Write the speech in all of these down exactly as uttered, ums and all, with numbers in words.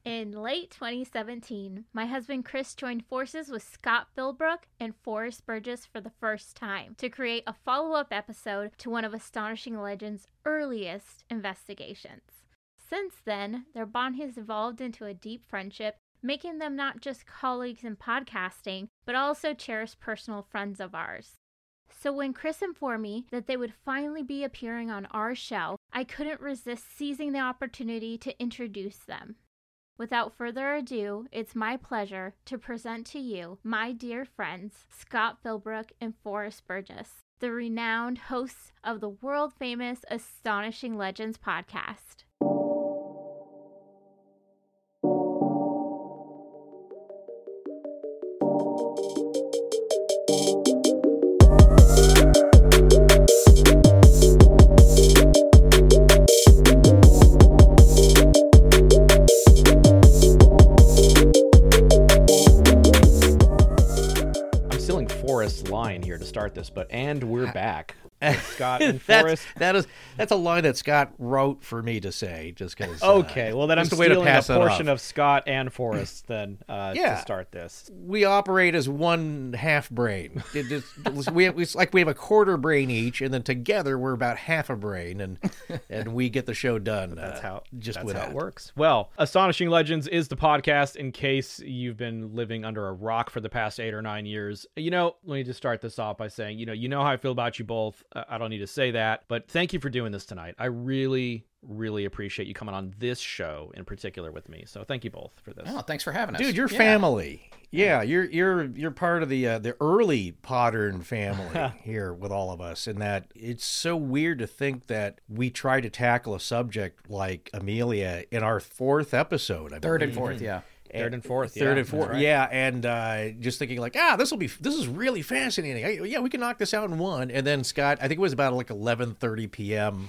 In late twenty seventeen, my husband Chris joined forces with Scott Philbrook and Forrest Burgess for the first time to create a follow-up episode to one of Astonishing Legends' earliest investigations. Since then, their bond has evolved into a deep friendship, making them not just colleagues in podcasting, but also cherished personal friends of ours. So when Chris informed me that they would finally be appearing on our show, I couldn't resist seizing the opportunity to introduce them. Without further ado, it's my pleasure to present to you my dear friends, Scott Philbrook and Forrest Burgess, the renowned hosts of the world-famous Astonishing Legends podcast. Line here to start this, but and we're back. Scott and that's, Forrest. That is that's a line that Scott wrote for me to say, just because. Okay, uh, well then I'm the way to stealing pass a that portion off. of Scott and Forrest then uh, yeah. to start this. We operate as one half brain. It just, we have, it's like we have a quarter brain each, and then together we're about half a brain, and and we get the show done. That's uh, how just that's with how that. it works. Well, Astonishing Legends is the podcast. In case you've been living under a rock for the past eight or nine years, you know, let me just start this off by saying, you know, you know how I feel about you both. Uh, I don't need to say that, but thank you for doing this tonight. I really, really appreciate you coming on this show in particular with me. So thank you both for this. Oh, thanks for having us. Dude, you're yeah. family. Yeah, you're you're you're part of the uh, the early Podern family here with all of us, and that it's so weird to think that we try to tackle a subject like Amelia in our fourth episode. I Third believe. and fourth, yeah. Third and fourth, Third yeah, and fourth, right. yeah, and uh, just thinking like, ah, this will be, this is really fascinating. I, yeah, we can knock this out in one. And then Scott, I think it was about like eleven thirty p.m.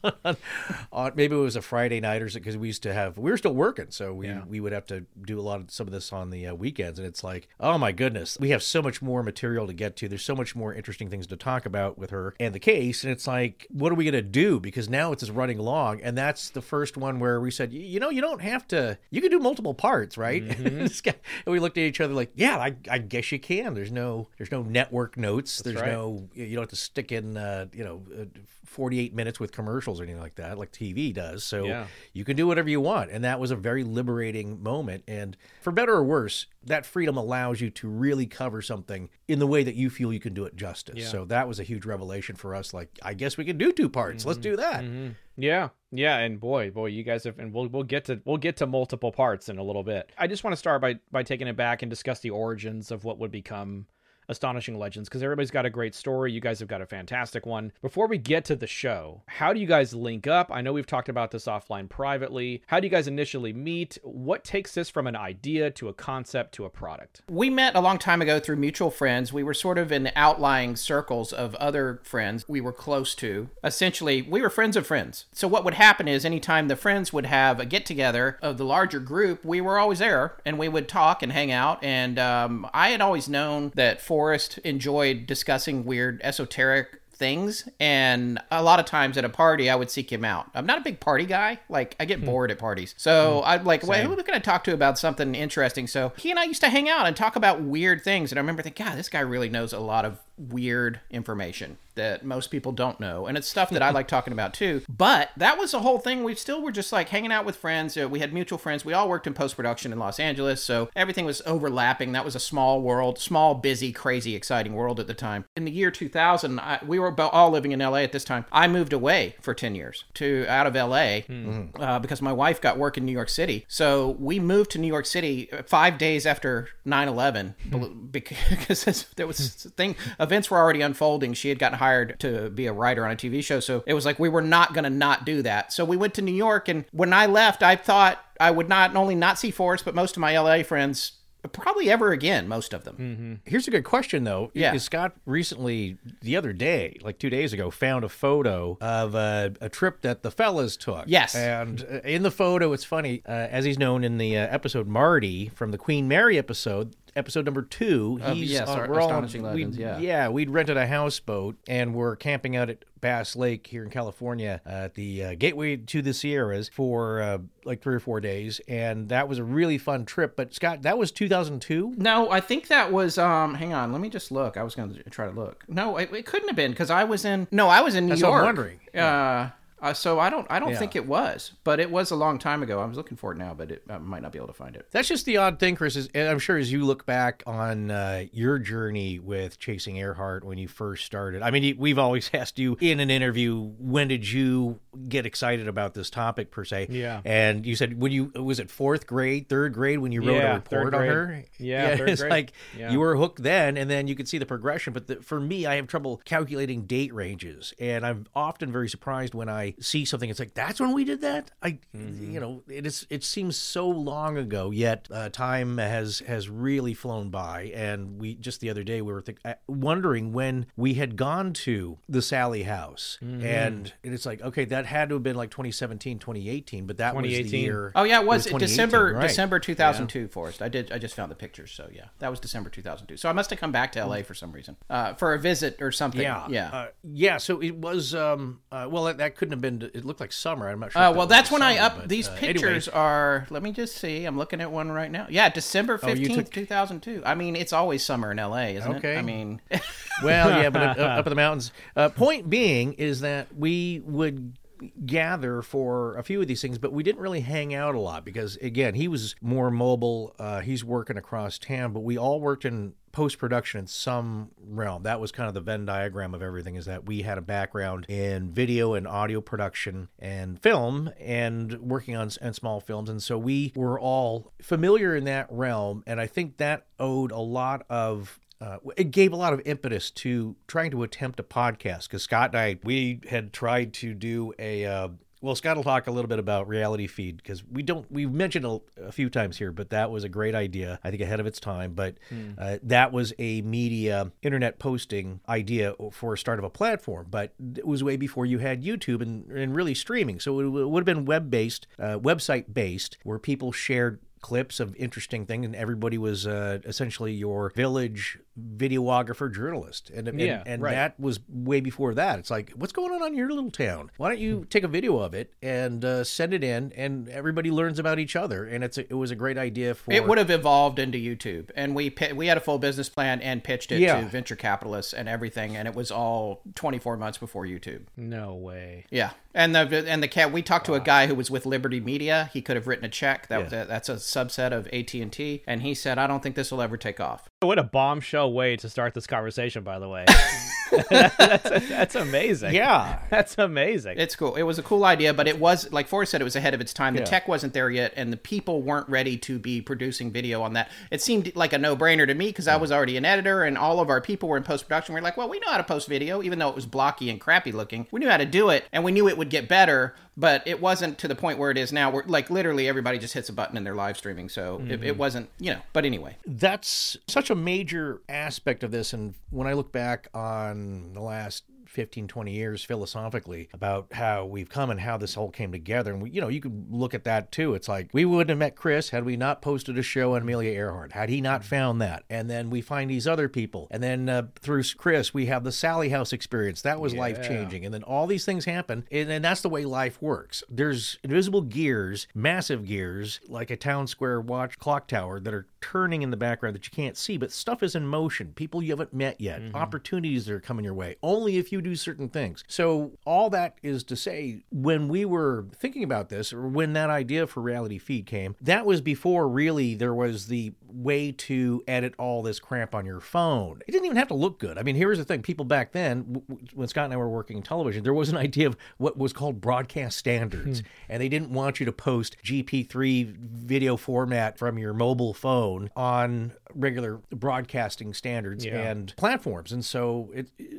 on, maybe it was a Friday night or something, because we used to have, we were still working, so we Yeah. we would have to do a lot of some of this on the uh, weekends, and it's like, oh my goodness, we have so much more material to get to. There's so much more interesting things to talk about with her and the case, and it's like, what are we gonna do? Because now it's just running long, and that's the first one where we said, you know, you don't have to, you can do multiple parts, right? Mm-hmm. And we looked at each other like, yeah, I, I guess you can. There's no there's no network notes. That's there's right. no, you don't have to stick in uh, you know uh, forty-eight minutes with commercials or anything like that, like T V does. So Yeah. you can do whatever you want. And that was a very liberating moment. And for better or worse, that freedom allows you to really cover something in the way that you feel you can do it justice. Yeah. So that was a huge revelation for us. Like, I guess we can do two parts. Mm-hmm. Let's do that. Mm-hmm. Yeah, yeah, and boy, boy, you guys have, and we'll we'll get to we'll get to multiple parts in a little bit. I just want to start by by taking it back and discuss the origins of what would become Astonishing Legends, because everybody's got a great story. You guys have got a fantastic one. Before we get to the show, how do you guys link up? I know we've talked about this offline privately. How do you guys initially meet? What takes this from an idea to a concept to a product? We met a long time ago through mutual friends. We were sort of in outlying circles of other friends we were close to. Essentially, we were friends of friends. So what would happen is anytime the friends would have a get-together of the larger group, we were always there, and we would talk and hang out. And um, I had always known that Forrest enjoyed discussing weird esoteric things, and a lot of times at a party I would seek him out. I'm not a big party guy. Like, I get hmm. bored at parties, so hmm. I'd like, wait, who are we going to talk to about something interesting? So he and I used to hang out and talk about weird things, and I remember thinking, God, this guy really knows a lot of weird information that most people don't know, and it's stuff that I like talking about too. But that was the whole thing. We still were just like hanging out with friends. Uh, we had mutual friends. We all worked in post-production in Los Angeles, so everything was overlapping. That was a small world, small, busy, crazy, exciting world at the time. In the year two thousand, I, we were about all living in L A at this time. I moved away for ten years to out of L A mm-hmm. uh, because my wife got work in New York City. So we moved to New York City five days after nine eleven mm-hmm. because there was a thing, events were already unfolding. She had gotten hired to be a writer on a T V show. So it was like, we were not going to not do that. So we went to New York, and when I left, I thought I would not only not see Forrest, but most of my L A friends probably ever again, most of them. Mm-hmm. Here's a good question, though. Yeah. Scott recently, the other day, like two days ago, found a photo of a, a trip that the fellas took. Yes. And in the photo, it's funny, uh, as he's known in the uh, episode Marty from the Queen Mary episode, episode number two. Uh, He's yes, on- our we're all- Astonishing Legends, we'd- yeah. Yeah, we'd rented a houseboat, and we're camping out at Bass Lake here in California uh, at the uh, gateway to the Sierras for uh, like three or four days, and that was a really fun trip. But Scott, that was two thousand two? No, I think that was. Um, hang on, let me just look. I was going to try to look. No, it, it couldn't have been because I was in. No, I was in New That's what York. I'm wondering. Uh, uh, so I don't. I don't Yeah. think it was, but it was a long time ago. I was looking for it now, but it, I might not be able to find it. That's just the odd thing, Chris. Is, and I'm sure as you look back on uh, your journey with Chasing Earhart when you first started, I mean, you- we've always asked you in an interview, when did you get excited about this topic per se? Yeah. And you said, when you, was it fourth grade, third grade when you wrote Yeah, a report third on grade. her? Yeah, third it's grade. like Yeah. you were hooked then, and then you could see the progression. But the, for me, I have trouble calculating date ranges. And I'm often very surprised when I see something, it's like, that's when we did that? I, Mm-hmm. you know, it is. It seems so long ago, yet uh, time has has really flown by. And we just the other day we were think, uh, wondering when we had gone to the Sally House, Mm-hmm. and it's like, okay, that had to have been like twenty seventeen, twenty eighteen, but that was the twenty eighteen. year. Oh yeah, it was, twenty eighteen, December right. December two thousand two, Forrest. I did. I just found the pictures. So yeah, that was December two thousand two. So I must have come back to L A for some reason, uh, for a visit or something. Yeah, yeah. uh, yeah. So it was. Um, uh, well, that, that couldn't have been. It looked like summer. I'm not sure. Uh, if that well, was that's the when I summer, up but, these uh, pictures anyway. are. Let me just see. I'm looking at one right now. Yeah, December Oh, you fifteenth, took- two thousand two. I mean, it's always summer in L A, isn't Okay. it? I mean, Well, yeah, but up, up in the mountains. Uh, point being is that we would gather for a few of these things, but we didn't really hang out a lot because, again, he was more mobile. Uh, he's working across town, but we all worked in post-production in some realm. That was kind of the Venn diagram of everything, is that we had a background in video and audio production and film and working on, on small films. And so we were all familiar in that realm. And I think that owed a lot of Uh, it gave a lot of impetus to trying to attempt a podcast, because Scott and I, we had tried to do a, uh, well, Scott will talk a little bit about Reality Feed, because we don't, we've mentioned a, a few times here, but that was a great idea, I think ahead of its time, but uh, that was a media, internet posting idea for a start of a platform, but it was way before you had YouTube and, and really streaming, so it, would have been web-based, uh, website-based, where people shared clips of interesting things, and everybody was uh, essentially your village videographer journalist, and and, Yeah, and right. that was way before that. It's like, what's going on on your little town? Why don't you take a video of it and uh, send it in, and everybody learns about each other. And it's a, it was a great idea for it would have evolved into YouTube, and we pi- we had a full business plan and pitched it Yeah. to venture capitalists and everything, and it was all twenty-four months before YouTube. No way. Yeah, and the and the cat. We talked to a guy who was with Liberty Media. He could have written a check. That was Yeah. a, that's a subset of A T and T, and he said, "I don't think this will ever take off." What a bombshell way to start this conversation, by the way. that's, that's amazing. Yeah. That's amazing. It's cool. It was a cool idea, but it was, like Forrest said, it was ahead of its time. The Yeah. tech wasn't there yet, and the people weren't ready to be producing video on that. It seemed like a no-brainer to me because I was already an editor, and all of our people were in post-production. We were like, well, we know how to post video, even though it was blocky and crappy looking. We knew how to do it, and we knew it would get better, but it wasn't to the point where it is now, where, like, literally everybody just hits a button and they're live streaming, so it, it wasn't, you know, but anyway. That's such a major aspect of this. And when I look back on the last fifteen, twenty years philosophically about how we've come and how this all came together, and we, you know, you could look at that too. It's like, we wouldn't have met Chris had we not posted a show on Amelia Earhart, had he not found that. And then we find these other people, and then uh, through Chris we have the Sally House experience. That was Yeah. life-changing. And then all these things happen, and, and that's the way life works. There's invisible gears, massive gears, like a town square watch clock tower, that are turning in the background that you can't see, but stuff is in motion. People you haven't met yet, opportunities that are coming your way, only if you do certain things. So all that is to say, when we were thinking about this, or when that idea for Reality Feed came, that was before really there was the way to edit all this crap on your phone. It didn't even have to look good. I mean, here's the thing. People back then, w- w- when Scott and I were working in television, there was an idea of what was called broadcast standards, and they didn't want you to post G P three video format from your mobile phone on regular broadcasting standards Yeah. and platforms. And so it,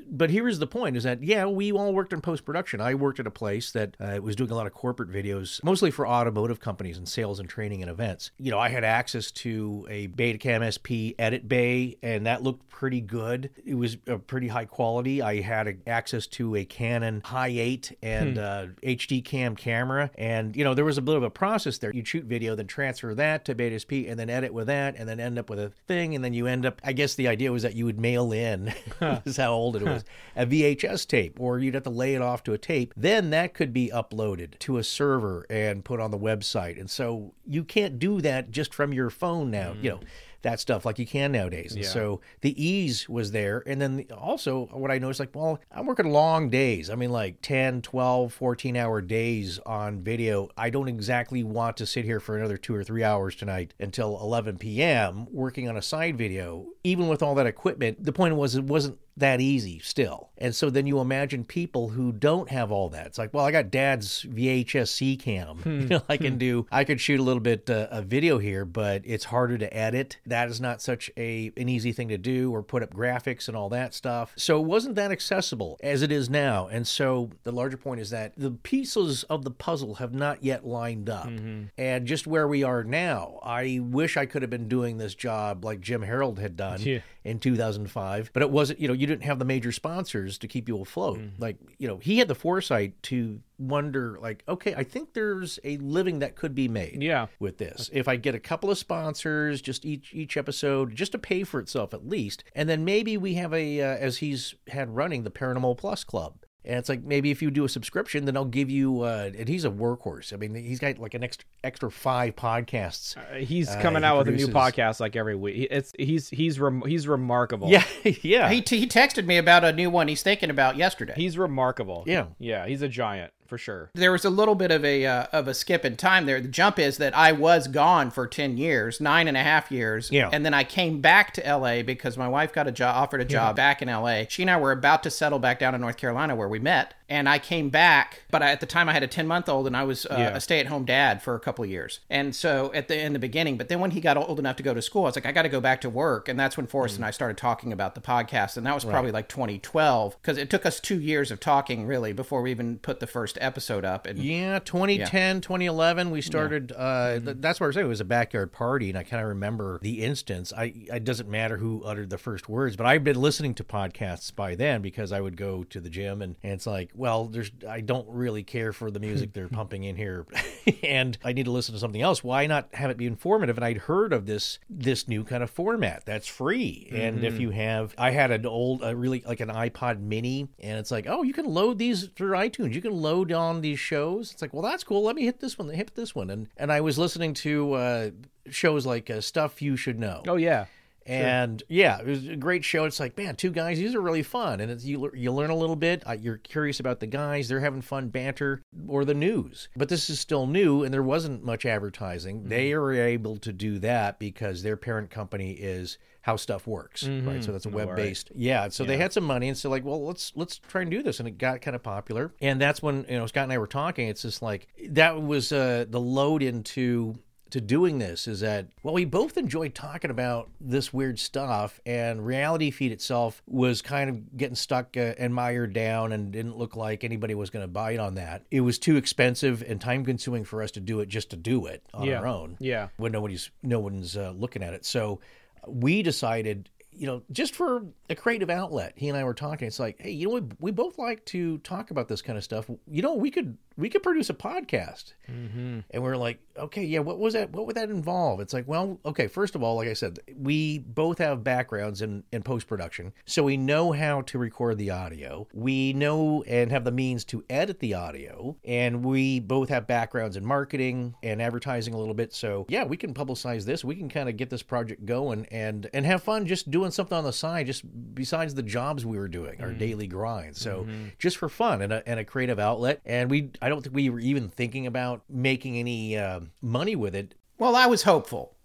but here's the point is that, yeah, we all worked in post-production. I worked at a place that uh, was doing a lot of corporate videos, mostly for automotive companies and sales and training and events. You know, I had access to a Betacam S P edit bay, and that looked pretty good. It was a pretty high quality. I had a, access to a Canon High eight and hmm. uh, H D cam camera, and, you know, there was a bit of a process there. You'd shoot video, then transfer that to Beta S P, and then edit with that, and then end up with a thing, and then you end up, I guess the idea was that you would mail in, this is how old it was, a V H S tape, or you'd have to lay it off to a tape. Then that could be uploaded to a server and put on the website. And so you can't do that just from your phone now, mm. you know, that stuff like you can nowadays. And yeah. so the ease was there. And then also what I noticed, like, well, I'm working long days. I mean, like ten, twelve, fourteen hour days on video. I don't exactly want to sit here for another two or three hours tonight until eleven p.m. working on a side video. Even with all that equipment, the point was it wasn't that easy still. And so then you imagine people who don't have all that. It's like, well, I got dad's V H S C cam. Hmm. You know, I can do, I could shoot a little bit uh, of video here, but it's harder to edit. That is not such a an easy thing to do, or put up graphics and all that stuff. So it wasn't that accessible as it is now. And so the larger point is that the pieces of the puzzle have not yet lined up. Mm-hmm. And just where we are now, I wish I could have been doing this job like Jim Harold had done yeah. in two thousand five, but it wasn't, you know, you didn't have the major sponsors to keep you afloat. Mm. Like, you know, he had the foresight to wonder, like, okay, I think there's a living that could be made yeah. with this. If I get a couple of sponsors, just each each episode, just to pay for itself at least, and then maybe we have a, uh, as he's had running, the Paranormal Plus Club. And it's like, maybe if you do a subscription, then I'll give you, uh, and he's a workhorse. I mean, he's got like an extra extra five podcasts. Uh, he's coming uh, he out produces. with a new podcast like every week. It's he's he's rem- he's remarkable. Yeah, yeah. He t- he texted me about a new one he's thinking about yesterday. He's remarkable. Yeah, yeah. He's a giant. For sure. There was a little bit of a uh, of a skip in time there. The jump is that I was gone for ten years, nine and a half years. Yeah. And then I came back to L A because my wife got a job, offered a job yeah. back in L A. She and I were about to settle back down in North Carolina where we met. And I came back, but I, at the time I had a ten-month-old and I was uh, yeah. a stay-at-home dad for a couple of years. And so at the in the beginning, but then when he got old enough to go to school, I was like, I got to go back to work. And that's when Forrest mm. and I started talking about the podcast. And that was probably right. like twenty twelve, because it took us two years of talking, really, before we even put the first episode up. And Yeah, twenty ten, yeah. twenty eleven, we started, yeah. uh, mm-hmm. th- that's what I was saying, it was a backyard party, and I kind of remember the instance. I It doesn't matter who uttered the first words, but I've been listening to podcasts by then, because I would go to the gym, and, and it's like, well, there's I don't really care for the music they're pumping in here, and I need to listen to something else. Why not have it be informative? And I'd heard of this this new kind of format that's free, and mm-hmm. if you have, I had an old, uh, really, like an iPod mini, and it's like, oh, you can load these through iTunes, you can load on these shows. It's like, well, that's cool. Let me hit this one. Hit this one. And and I was listening to uh, shows like uh, Stuff You Should Know. Oh, yeah. And, sure. yeah, it was a great show. It's like, man, two guys, these are really fun. And it's, you you learn a little bit. Uh, you're curious about the guys. They're having fun banter, or the news. But this is still new, and there wasn't much advertising. Mm-hmm. They are able to do that because their parent company is How Stuff Works, mm-hmm. right? So that's a web-based. Oh, right. Yeah, so yeah. they had some money, and so like, well, let's let's try and do this. And it got kind of popular. And that's when, you know, Scott and I were talking. It's just like, that was uh, the load into... to doing this is that, well, we both enjoyed talking about this weird stuff, and Reality Feed itself was kind of getting stuck uh, and mired down, and didn't look like anybody was going to bite on that. It was too expensive and time consuming for us to do it just to do it on yeah. our own. Yeah. When nobody's, no one's uh, looking at it. So we decided, you know, just for a creative outlet, he and I were talking, it's like, hey, you know, we, we both like to talk about this kind of stuff. You know, we could, we could produce a podcast. Mm-hmm. And we're like, okay, yeah, what was that? What would that involve? It's like, well, okay, first of all, like I said, we both have backgrounds in, in post-production, so we know how to record the audio. We know and have the means to edit the audio, and we both have backgrounds in marketing and advertising a little bit. So yeah, we can publicize this. We can kind of get this project going and, and have fun just doing something on the side, just besides the jobs we were doing, our mm-hmm. daily grind. So mm-hmm. just for fun and a, and a creative outlet. And we, I don't think we were even thinking about making any uh, money with it. Well, I was hopeful.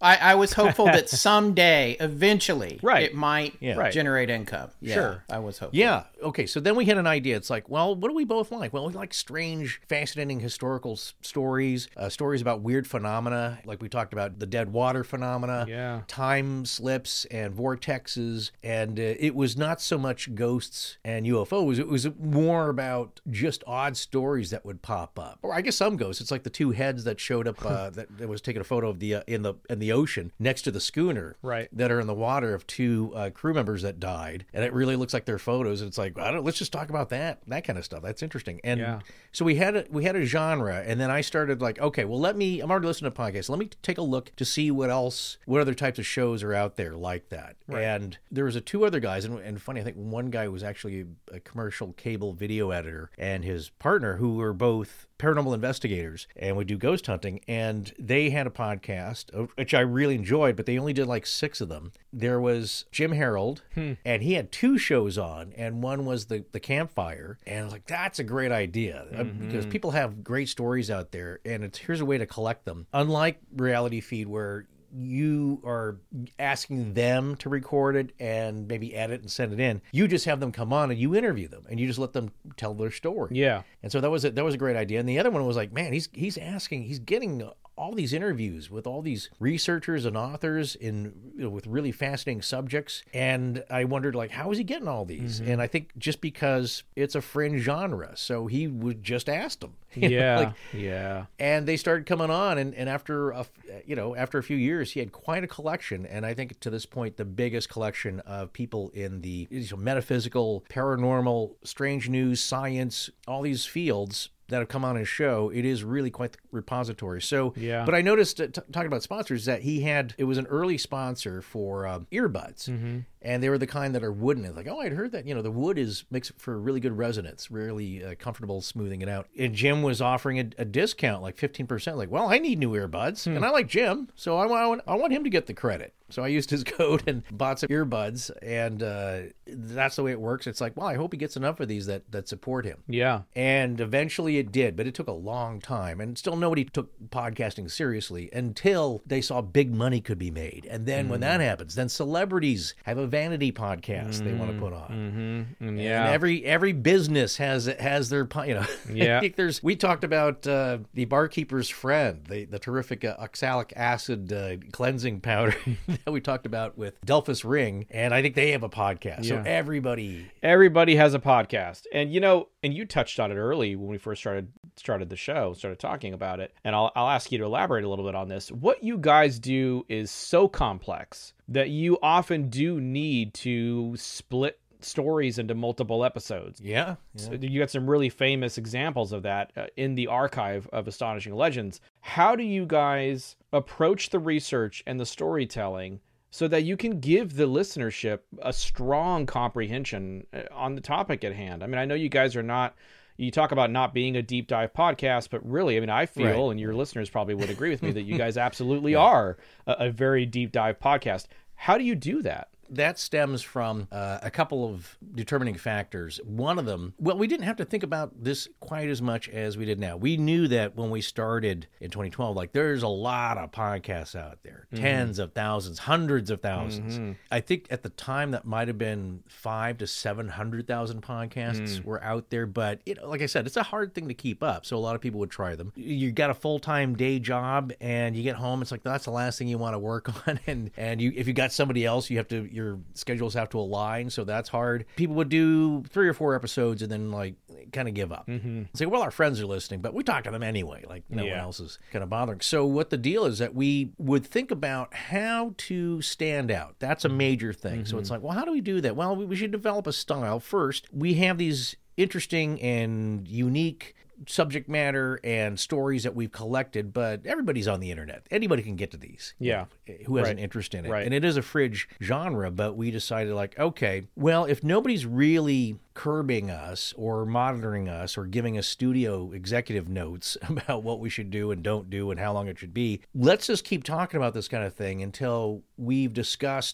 I, I was hopeful that someday, eventually, Right. it might Yeah. Right. generate income. Yeah, Sure. I was hopeful. Yeah. Okay. So then we had an idea. It's like, well, what do we both like? Well, we like strange, fascinating historical s- stories, uh, stories about weird phenomena. Like we talked about the dead water phenomena, Yeah. time slips and vortexes. And uh, it was not so much ghosts and U F Os. It was more about just odd stories that would pop up. Or I guess some ghosts. It's like the two heads that showed up uh, that, that was taking a photo of the uh, in the in the ocean next to the schooner. Right. That are in the water of two uh, crew members that died, and it really looks like their photos. And it's like, I don't. Let's just talk about that, that kind of stuff. That's interesting. And Yeah. so we had a, we had a genre, and then I started like, okay, well, let me. I'm already listening to podcasts. Let me take a look to see what else, what other types of shows are out there like that. Right. And there was a two other guys, and, and funny, I think one guy was actually a commercial cable video editor, and his partner, who were both paranormal investigators and would do ghost hunting, and they had a podcast uh, which I really enjoyed, but they only did like six of them. There was Jim Harold, and he had two shows on, and one was the the campfire, and I was like, that's a great idea uh, because people have great stories out there, and it's here's a way to collect them, unlike Reality Feed where you are asking them to record it and maybe edit and send it in. You just have them come on and you interview them and you just let them tell their story. Yeah. And so that was a, that was a great idea. And the other one was like, man, he's he's asking, he's getting all these interviews with all these researchers and authors in you know, with really fascinating subjects. And I wondered, like, how is he getting all these? Mm-hmm. And I think just because it's a fringe genre, so he would just ask them. You know, Yeah. like, yeah. and they started coming on, and, and after a, you know after a few years, he had quite a collection, and I think to this point the biggest collection of people in the you know, metaphysical, paranormal, strange news, science, all these fields that have come on his show. It is really quite the repository. So, Yeah. But I noticed uh, t- talking about sponsors that he had. It was an early sponsor for um, earbuds. Mm-hmm. And they were the kind that are wooden. It's like, oh, I'd heard that, you know, the wood is makes it for really good resonance, really uh, comfortable smoothing it out. And Jim was offering a, a discount, like fifteen percent. Like, well, I need new earbuds, Hmm. and I like Jim, so I want I want him to get the credit. So I used his code and bought some earbuds, and uh, that's the way it works. It's like, well, I hope he gets enough of these that that support him. Yeah. And eventually it did, but it took a long time. And still nobody took podcasting seriously until they saw big money could be made. And then when that happens, then celebrities have a vanity podcast they want to put on. Mm-hmm. And Yeah. every every business has has their, po- you know. Yeah. I think there's, we talked about uh, the barkeeper's friend, the, the terrific uh, oxalic acid uh, cleansing powder that we talked about with Delphus Ring. And I think they have a podcast. So Yeah. everybody. Everybody has a podcast. And you know, and you touched on it early when we first started started the show, started talking about it. And I'll I'll ask you to elaborate a little bit on this. What you guys do is so complex that you often do need to split stories into multiple episodes. Yeah. So you got some really famous examples of that uh, in the archive of Astonishing Legends. How do you guys approach the research and the storytelling so that you can give the listenership a strong comprehension uh, on the topic at hand? I mean, I know you guys are not, you talk about not being a deep dive podcast, but really, I mean, I feel, Right. and your listeners probably would agree with me, that you guys absolutely are a, a very deep dive podcast. How do you do that? That stems from uh, a couple of determining factors. One of them, well, we didn't have to think about this quite as much as we did now. We knew that when we started in twenty twelve, like there's a lot of podcasts out there, mm-hmm. tens of thousands, hundreds of thousands. Mm-hmm. I think at the time that might have been five to seven hundred thousand podcasts mm. were out there. But you know, like I said, it's a hard thing to keep up. So a lot of people would try them. You got a full time day job, and you get home, it's like that's the last thing you want to work on. And and you if you got somebody else, you have to your schedules have to align, so that's hard. People would do three or four episodes and then like kind of give up. Mm-hmm. Say, well, our friends are listening, but we talk to them anyway. Like no yeah. one else is kind of bothering. So what the deal is that we would think about how to stand out. That's a major thing. Mm-hmm. So it's like, well, how do we do that? Well, we should develop a style first. We have these interesting and unique subject matter and stories that we've collected, but everybody's on the internet. Anybody can get to these. Yeah. You know, who has right. an interest in it. Right. And it is a fringe genre, but we decided like, okay, well, if nobody's really curbing us or monitoring us or giving us studio executive notes about what we should do and don't do and how long it should be, let's just keep talking about this kind of thing until we've discussed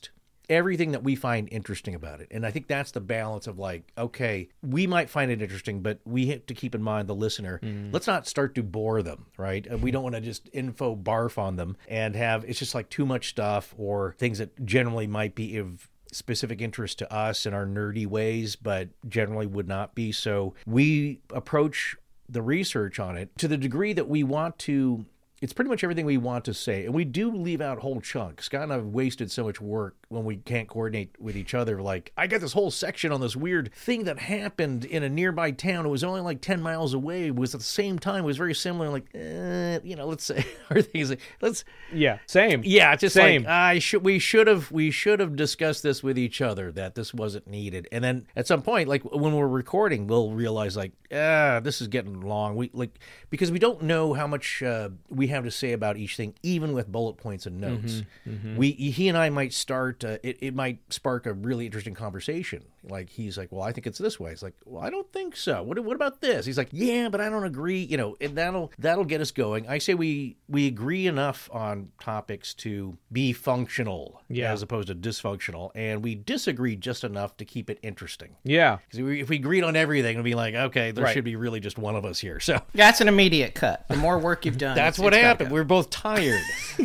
everything that we find interesting about it. And I think that's the balance of like, okay, we might find it interesting, but we have to keep in mind the listener. Mm. Let's not start to bore them, right? And we don't want to just info barf on them and have, it's just like too much stuff or things that generally might be of specific interest to us in our nerdy ways, but generally would not be. So we approach the research on it to the degree that we want to. It's pretty much everything we want to say. And we do leave out whole chunks. Scott and I have wasted so much work when we can't coordinate with each other. Like, I got this whole section on this weird thing that happened in a nearby town. It was only like ten miles away. It was at the same time. It was very similar. Like, eh, you know, let's say, our things like, let's. Yeah, same. Yeah, it's just same. like, I should, we should have, we should have discussed this with each other, that this wasn't needed. And then at some point, like when we're recording, we'll realize like, ah, this is getting long. We like, because we don't know how much uh, we have to say about each thing, even with bullet points and notes. Mm-hmm, mm-hmm. We, he and I might start, uh, it, it might spark a really interesting conversation. Like, he's like, well, I think it's this way. It's like, well, I don't think so. What, what about this? He's like, yeah, but I don't agree. You know, and that'll, that'll get us going. I say we, we agree enough on topics to be functional, yeah, as opposed to dysfunctional. And we disagree just enough to keep it interesting. Yeah. Because if we agreed on everything, it'd be like, okay, there right. should be really just one of us here. So that's an immediate cut. The more work you've done. That's it's, what it's happened. We're both tired.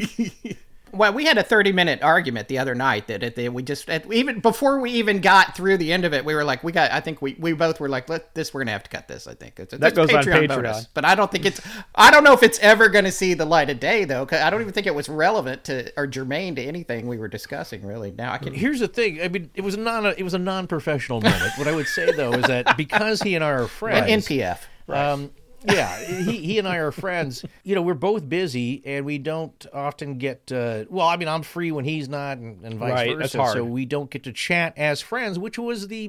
Well, we had a thirty-minute argument the other night that at the, we just at, even before we even got through the end of it, we were like, we got. I think we, we both were like, let this. We're gonna have to cut this. I think it's, that it's goes Patreon on Patreon, bonus. But I don't think it's. I don't know if it's ever going to see the light of day though. Cause I don't even think it was relevant to or germane to anything we were discussing. Really, now I can. Here's the thing. I mean, it was non. It was a non-professional moment. What I would say though is that because he and I are friends, an N P F. Right. Um, yeah, he he and I are friends. You know, we're both busy, and we don't often get. Uh, well, I mean, I'm free when he's not, and, and vice right, versa. That's hard. So we don't get to chat as friends, which was the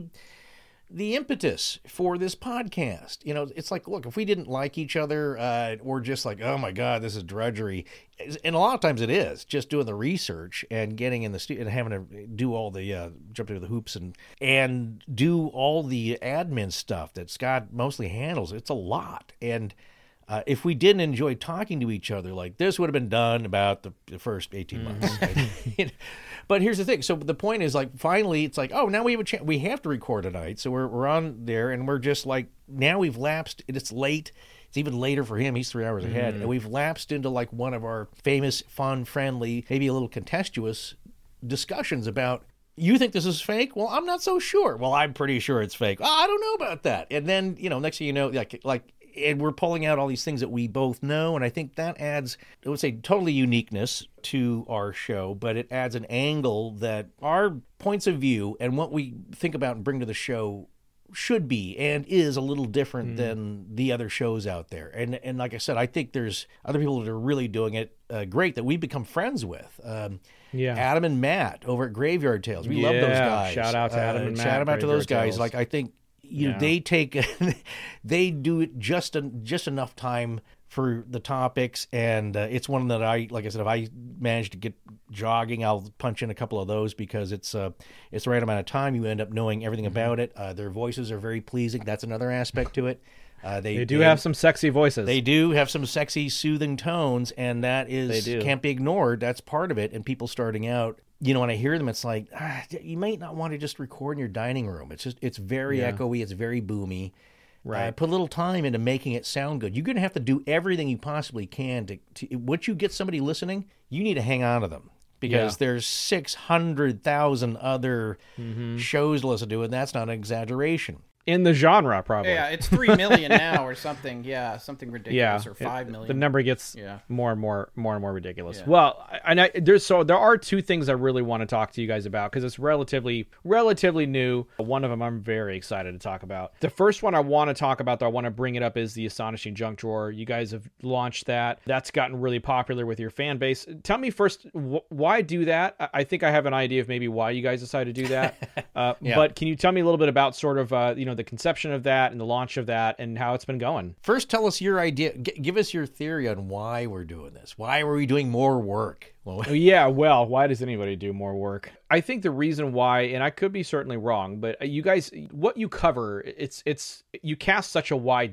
the impetus for this podcast. You know, it's like, look, if we didn't like each other, uh, or just like, oh my God, this is drudgery, and a lot of times it is just doing the research and getting in the studio and having to do all the uh, jump through the hoops and and do all the admin stuff that Scott mostly handles. It's a lot, and uh, if we didn't enjoy talking to each other, like this would have been done about the, the first eighteen months. Right? But here's the thing. So the point is, like, finally, it's like, oh, now we have a chance. We have to record tonight. So we're we're on there, and we're just like, now we've lapsed. It's late. It's even later for him. He's three hours ahead. Mm. And we've lapsed into, like, one of our famous, fun, friendly, maybe a little contestuous discussions about, you think this is fake? Well, I'm not so sure. Well, I'm pretty sure it's fake. Oh, I don't know about that. And then, you know, next thing you know, like, like, and we're pulling out all these things that we both know, and I think that adds, I would say, totally uniqueness to our show, but it adds an angle that our points of view and what we think about and bring to the show should be and is a little different mm. than the other shows out there. And and like I said, I think there's other people that are really doing it uh, great that we've become friends with. Um, yeah, Adam and Matt over at Graveyard Tales. We yeah. love those guys. Shout out to Adam uh, and Matt. Shout out to those guys. Tales. Like, I think, you know, yeah. they take, they do it just en- just enough time for the topics, and uh, it's one that I, like I said, if I manage to get jogging, I'll punch in a couple of those because it's uh, it's the right amount of time. You end up knowing everything mm-hmm. about it. Uh, their voices are very pleasing. That's another aspect to it. Uh, they, they do they, have some sexy voices. They do have some sexy, soothing tones, and that is can't be ignored. That's part of it. And people starting out, you know, when I hear them, it's like, ah, you might not want to just record in your dining room. It's just, it's very yeah. echoey. It's very boomy. Right. Uh, put a little time into making it sound good. You're going to have to do everything you possibly can to, to once you get somebody listening, you need to hang on to them because yeah. there's six hundred thousand other mm-hmm. shows to listen to, and that's not an exaggeration. In the genre, probably. Yeah, it's three million now or something. Yeah, something ridiculous, yeah, or five it, million. The number gets yeah. more and more, more and more ridiculous. Yeah. Well, and I, there's so there are two things I really want to talk to you guys about because it's relatively, relatively new. One of them I'm very excited to talk about. The first one I want to talk about, though, I want to bring it up, is the Astonishing Junk Drawer. You guys have launched that. That's gotten really popular with your fan base. Tell me first, wh- why do that? I think I have an idea of maybe why you guys decided to do that. uh, yeah. But can you tell me a little bit about sort of, uh, you know, the conception of that and the launch of that and how it's been going? First, tell us your idea. G- give us your theory on why we're doing this. Why are we doing more work? Well, yeah, well, why does anybody do more work? I think the reason why, and I could be certainly wrong, but you guys, what you cover, it's it's you cast such a wide net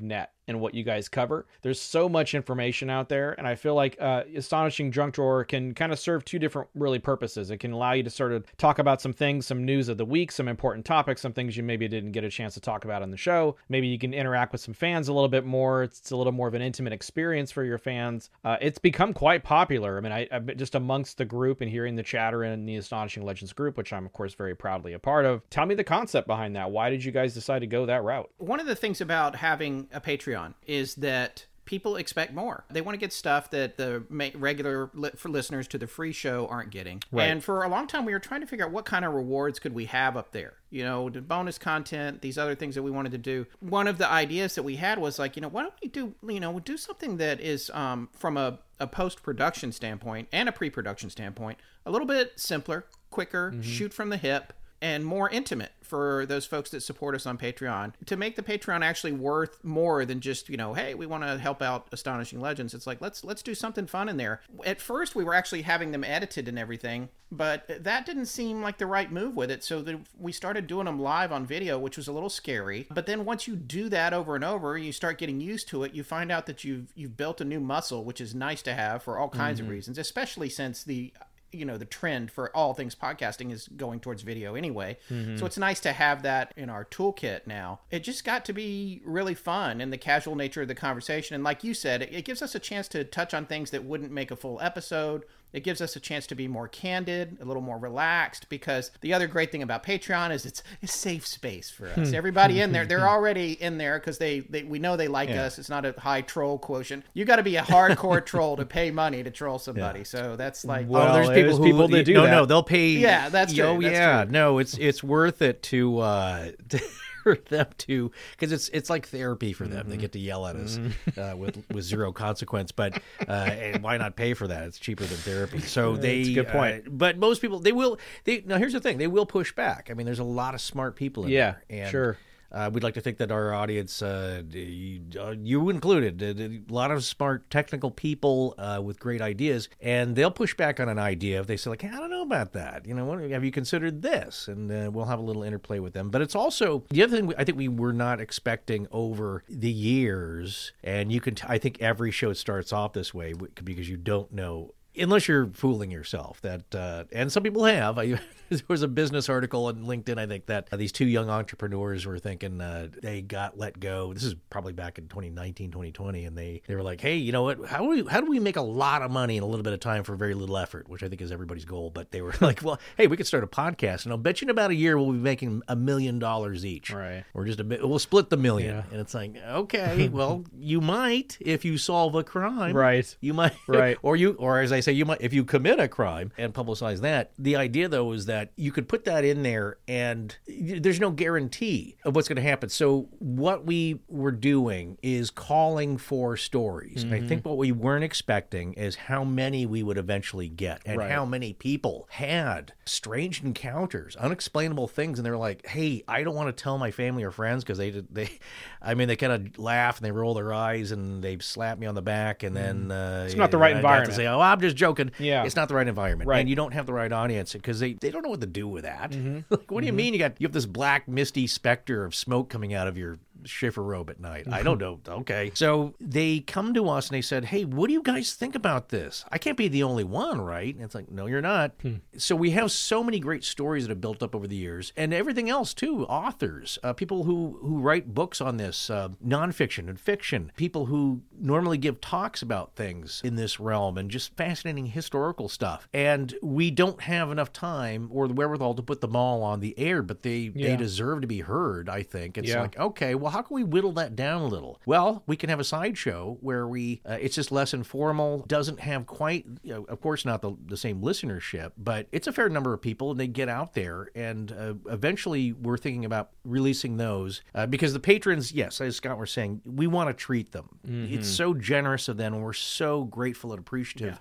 in what you guys cover. There's so much information out there, and I feel like uh, Astonishing Junk Drawer can kind of serve two different really purposes. It can allow you to sort of talk about some things, some news of the week, some important topics, some things you maybe didn't get a chance to talk about on the show. Maybe you can interact with some fans a little bit more. It's a little more of an intimate experience for your fans. Uh, it's become quite popular. I mean, I, I just amongst the group and hearing the chatter in the Astonishing Legends group, which I'm of course very proudly a part of. Tell me the concept behind that. Why did you guys decide to go that route? One of the things about having a Patreon is that people expect more. They want to get stuff that the regular li- for listeners to the free show aren't getting. Right. And for a long time, we were trying to figure out what kind of rewards could we have up there. You know, the bonus content, these other things that we wanted to do. One of the ideas that we had was like, you know, why don't we do, you know, do something that is um, from a, a post-production standpoint and a pre-production standpoint, a little bit simpler, quicker, mm-hmm. shoot from the hip, and more intimate for those folks that support us on Patreon, to make the Patreon actually worth more than just, you know, hey, we want to help out Astonishing Legends. It's like, let's let's do something fun in there. At first, we were actually having them edited and everything, but that didn't seem like the right move with it. So the, we started doing them live on video, which was a little scary. But then once you do that over and over, you start getting used to it. You find out that you've you've built a new muscle, which is nice to have for all kinds mm-hmm. of reasons, especially since the you know, the trend for all things podcasting is going towards video anyway. Mm-hmm. So it's nice to have that in our toolkit now. It just got to be really fun in the casual nature of the conversation. And like you said, it, it gives us a chance to touch on things that wouldn't make a full episode. It gives us a chance to be more candid, a little more relaxed, because the other great thing about Patreon is it's a safe space for us. Everybody in there, they're already in there because they, they we know they like yeah. us. It's not a high troll quotient. You got to be a hardcore troll to pay money to troll somebody. Yeah. So that's like, well, oh, there's people, there's who, people that do no, that. No, they'll pay. Yeah, that's true. Oh, that's yeah, true. no, it's it's worth it to. Uh, to for them to, because it's it's like therapy for them. Mm-hmm. They get to yell at us mm-hmm. uh, with with zero consequence. But uh, and why not pay for that? It's cheaper than therapy. So they. That's a good point. Uh, but most people, they will. They now here's the thing. They will push back. I mean, there's a lot of smart people in yeah, there. And, sure. Uh, we'd like to think that our audience, uh, you, uh, you included, a lot of smart technical people uh, with great ideas, and they'll push back on an idea if they say, like, hey, I don't know about that. You know, what, have you considered this? And uh, we'll have a little interplay with them. But it's also the other thing I think we were not expecting over the years, and you can, t- I think every show starts off this way because you don't know. Unless you're fooling yourself, that uh, and some people have. I, there was a business article on LinkedIn, I think, that uh, these two young entrepreneurs were thinking uh, they got let go. This is probably back in twenty nineteen, twenty twenty, and they, they were like, hey, you know what? How do we how do we make a lot of money in a little bit of time for very little effort, which I think is everybody's goal. But they were like, well, hey, we could start a podcast, and I'll bet you in about a year we'll be making a million dollars each. Right. Or just a bit. We'll split the million. Yeah. And it's like, okay, well, you might if you solve a crime. Right. You might. Right. Or you, or as I say, you might, if you commit a crime and publicize that. The idea, though, is that you could put that in there and there's no guarantee of what's going to happen. So what we were doing is calling for stories. Mm-hmm. And I think what we weren't expecting is how many we would eventually get and right. how many people had strange encounters, unexplainable things. And they're like, hey, I don't want to tell my family or friends because they, they, I mean, they kind of laugh and they roll their eyes and they slap me on the back. And then uh, it's not the right I environment. Have to say, oh, I'm just joking. Yeah. It's not the right environment. Right. And you don't have the right audience because they, they don't know what to do with that. Mm-hmm. Like, what do you mm-hmm. mean you got you have this black misty specter of smoke coming out of your Schiffer robe at night? I don't know. Okay. So they come to us and they said, hey, what do you guys think about this? I can't be the only one, right? And it's like, no, you're not. Hmm. So we have so many great stories that have built up over the years and everything else too. Authors, uh, people who, who write books on this, uh, nonfiction and fiction, people who normally give talks about things in this realm and just fascinating historical stuff. And we don't have enough time or the wherewithal to put them all on the air, but they, yeah. they deserve to be heard, I think. It's yeah. like, okay, well, how can we whittle that down a little? Well, we can have a sideshow where we, uh, it's just less informal, doesn't have quite, you know, of course, not the, the same listenership, but it's a fair number of people and they get out there. And uh, eventually we're thinking about releasing those uh, because the patrons, yes, as Scott was saying, we want to treat them. Mm-hmm. It's so generous of them and we're so grateful and appreciative. Yeah.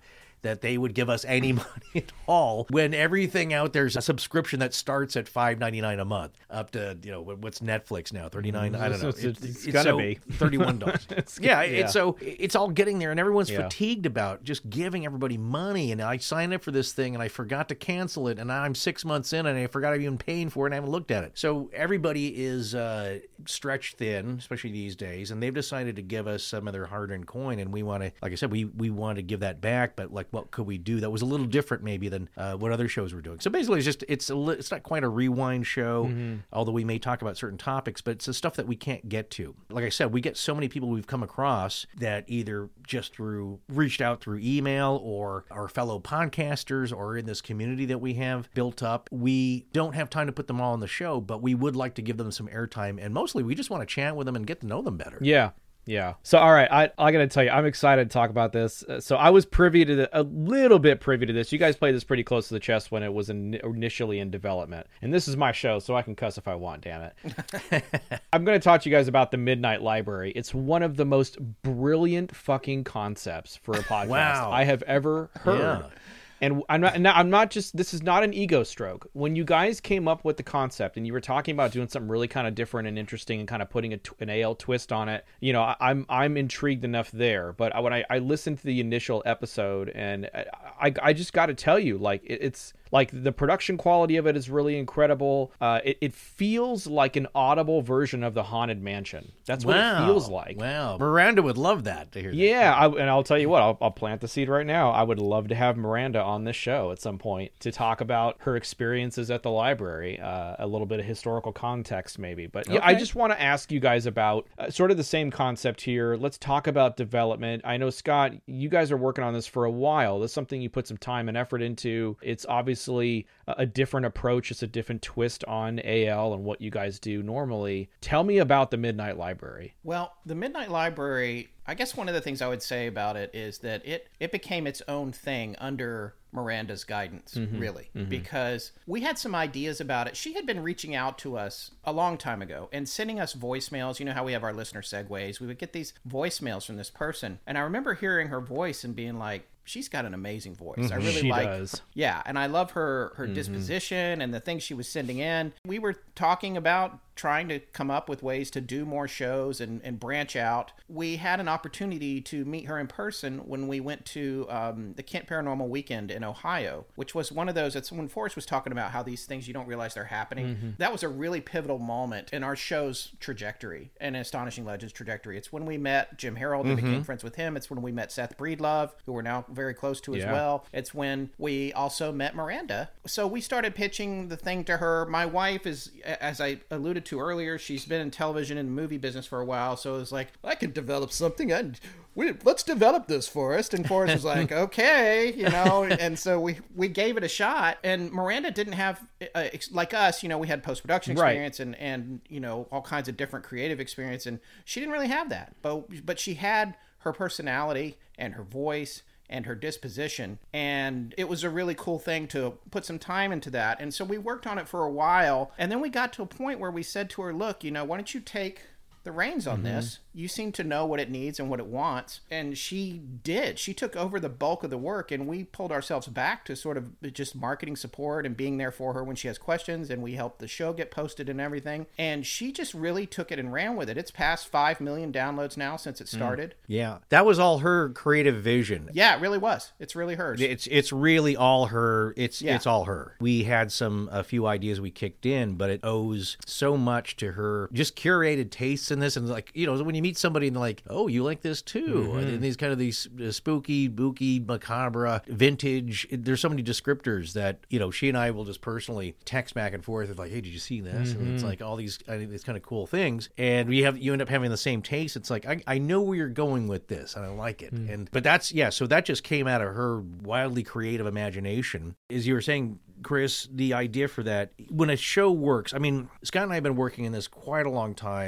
that they would give us any money at all when everything out there's a subscription that starts at five ninety-nine a month up to, you know, what's Netflix now? thirty-nine I don't know. It's, it's, it's, it's gonna so be thirty-one dollars it's, yeah, yeah. It's so it's all getting there, and everyone's Yeah. fatigued about just giving everybody money. And I signed up for this thing, and I forgot to cancel it, and now I'm six months in, and I forgot I'm even paying for it, and I haven't looked at it. So everybody is uh, stretched thin, especially these days, and they've decided to give us some of their hard-earned coin, and we want to, like I said, we we want to give that back. But like, what could we do that was a little different, maybe, than uh, what other shows were doing? So basically, it's just it's a li- it's not quite a rewind show, mm-hmm. although we may talk about certain topics, but it's the stuff that we can't get to. Like I said, we get so many people we've come across that either just through reached out through email or our fellow podcasters or in this community that we have built up. We don't have time to put them all on the show, but we would like to give them some airtime, and mostly we just want to chat with them and get to know them better. Yeah. Yeah. So, all right, I I gotta tell you, I'm excited to talk about this. Uh, so, I was privy to the, a little bit privy to this. You guys played this pretty close to the chest when it was in, initially in development, and this is my show, so I can cuss if I want. Damn it! I'm gonna talk to you guys about the Midnight Library. It's one of the most brilliant fucking concepts for a podcast Wow. I have ever heard. Yeah. And I'm not, I'm not just, this is not an ego stroke. When you guys came up with the concept and you were talking about doing something really kind of different and interesting and kind of putting a, an A L twist on it, you know, I, I'm I'm intrigued enough there. But when I, I listened to the initial episode, and I, I just got to tell you, like, it, it's, like, the production quality of it is really incredible. Uh, it, it feels like an audible version of the Haunted Mansion. That's what Wow. it feels like. Wow. Miranda would love that to hear that. Yeah, I, and I'll tell you what, I'll, I'll plant the seed right now. I would love to have Miranda on this show at some point to talk about her experiences at the library, uh, a little bit of historical context maybe. But yeah, I Okay. just want to ask you guys about uh, sort of the same concept here. Let's talk about development. I know, Scott, you guys are working on this for a while. This is something you put some time and effort into. It's obviously a different approach. It's a different twist on A L and what you guys do normally. Tell me about the Midnight Library. Well, the Midnight Library, I guess one of the things I would say about it is that it, it became its own thing under Miranda's guidance, mm-hmm, really, mm-hmm. because we had some ideas about it. She had been reaching out to us a long time ago and sending us voicemails. You know how we have our listener segues. We would get these voicemails from this person. And I remember hearing her voice and being like, she's got an amazing voice. Mm-hmm. I really she like does. Yeah, and I love her her mm-hmm. disposition and the things she was sending in. We were talking about trying to come up with ways to do more shows and, and branch out. We had an opportunity to meet her in person when we went to um, the Kent Paranormal Weekend in Ohio, which was one of those, it's when Forrest was talking about how these things you don't realize they're happening. Mm-hmm. That was a really pivotal moment in our show's trajectory and Astonishing Legends trajectory. It's when we met Jim Harold and mm-hmm. became friends with him. It's when we met Seth Breedlove, who we're now very close to as yeah. well. It's when we also met Miranda. So we started pitching the thing to her. My wife is, as I alluded to earlier, she's been in television and movie business for a while, so it was like, I can develop something. I, we, let's develop this, Forrest. And Forrest was like, okay, you know, and so we, we gave it a shot. And Miranda didn't have, uh, like us, you know, we had post-production experience right. and, and, you know, all kinds of different creative experience, and she didn't really have that. But, but she had her personality and her voice and her disposition, and it was a really cool thing to put some time into that. And so we worked on it for a while, and then we got to a point where we said to her, look, you know, why don't you take the reins on mm-hmm. this? You seem to know what it needs and what it wants. And she did. She took over the bulk of the work, and we pulled ourselves back to sort of just marketing support and being there for her when she has questions, and we helped the show get posted and everything. And she just really took it and ran with it. It's past five million downloads now since it started. Mm. Yeah. That was all her creative vision. Yeah, it really was. It's really hers. It's it's really all her. It's yeah. it's all her. We had some a few ideas we kicked in, but it owes so much to her just curated tastes in this. And like, you know, when you meet somebody and they're like, oh, you like this too. Mm-hmm. And these kind of these uh, spooky, booky, macabre, vintage. There's so many descriptors that, you know, she and I will just personally text back and forth of like, hey, did you see this? Mm-hmm. And it's like all these uh, these kind of cool things. And we have you end up having the same taste. It's like, I, I know where you're going with this and I like it. Mm. And but that's, yeah, so that just came out of her wildly creative imagination. As you were saying, Chris, the idea for that, when a show works, I mean, Scott and I have been working in this quite a long time.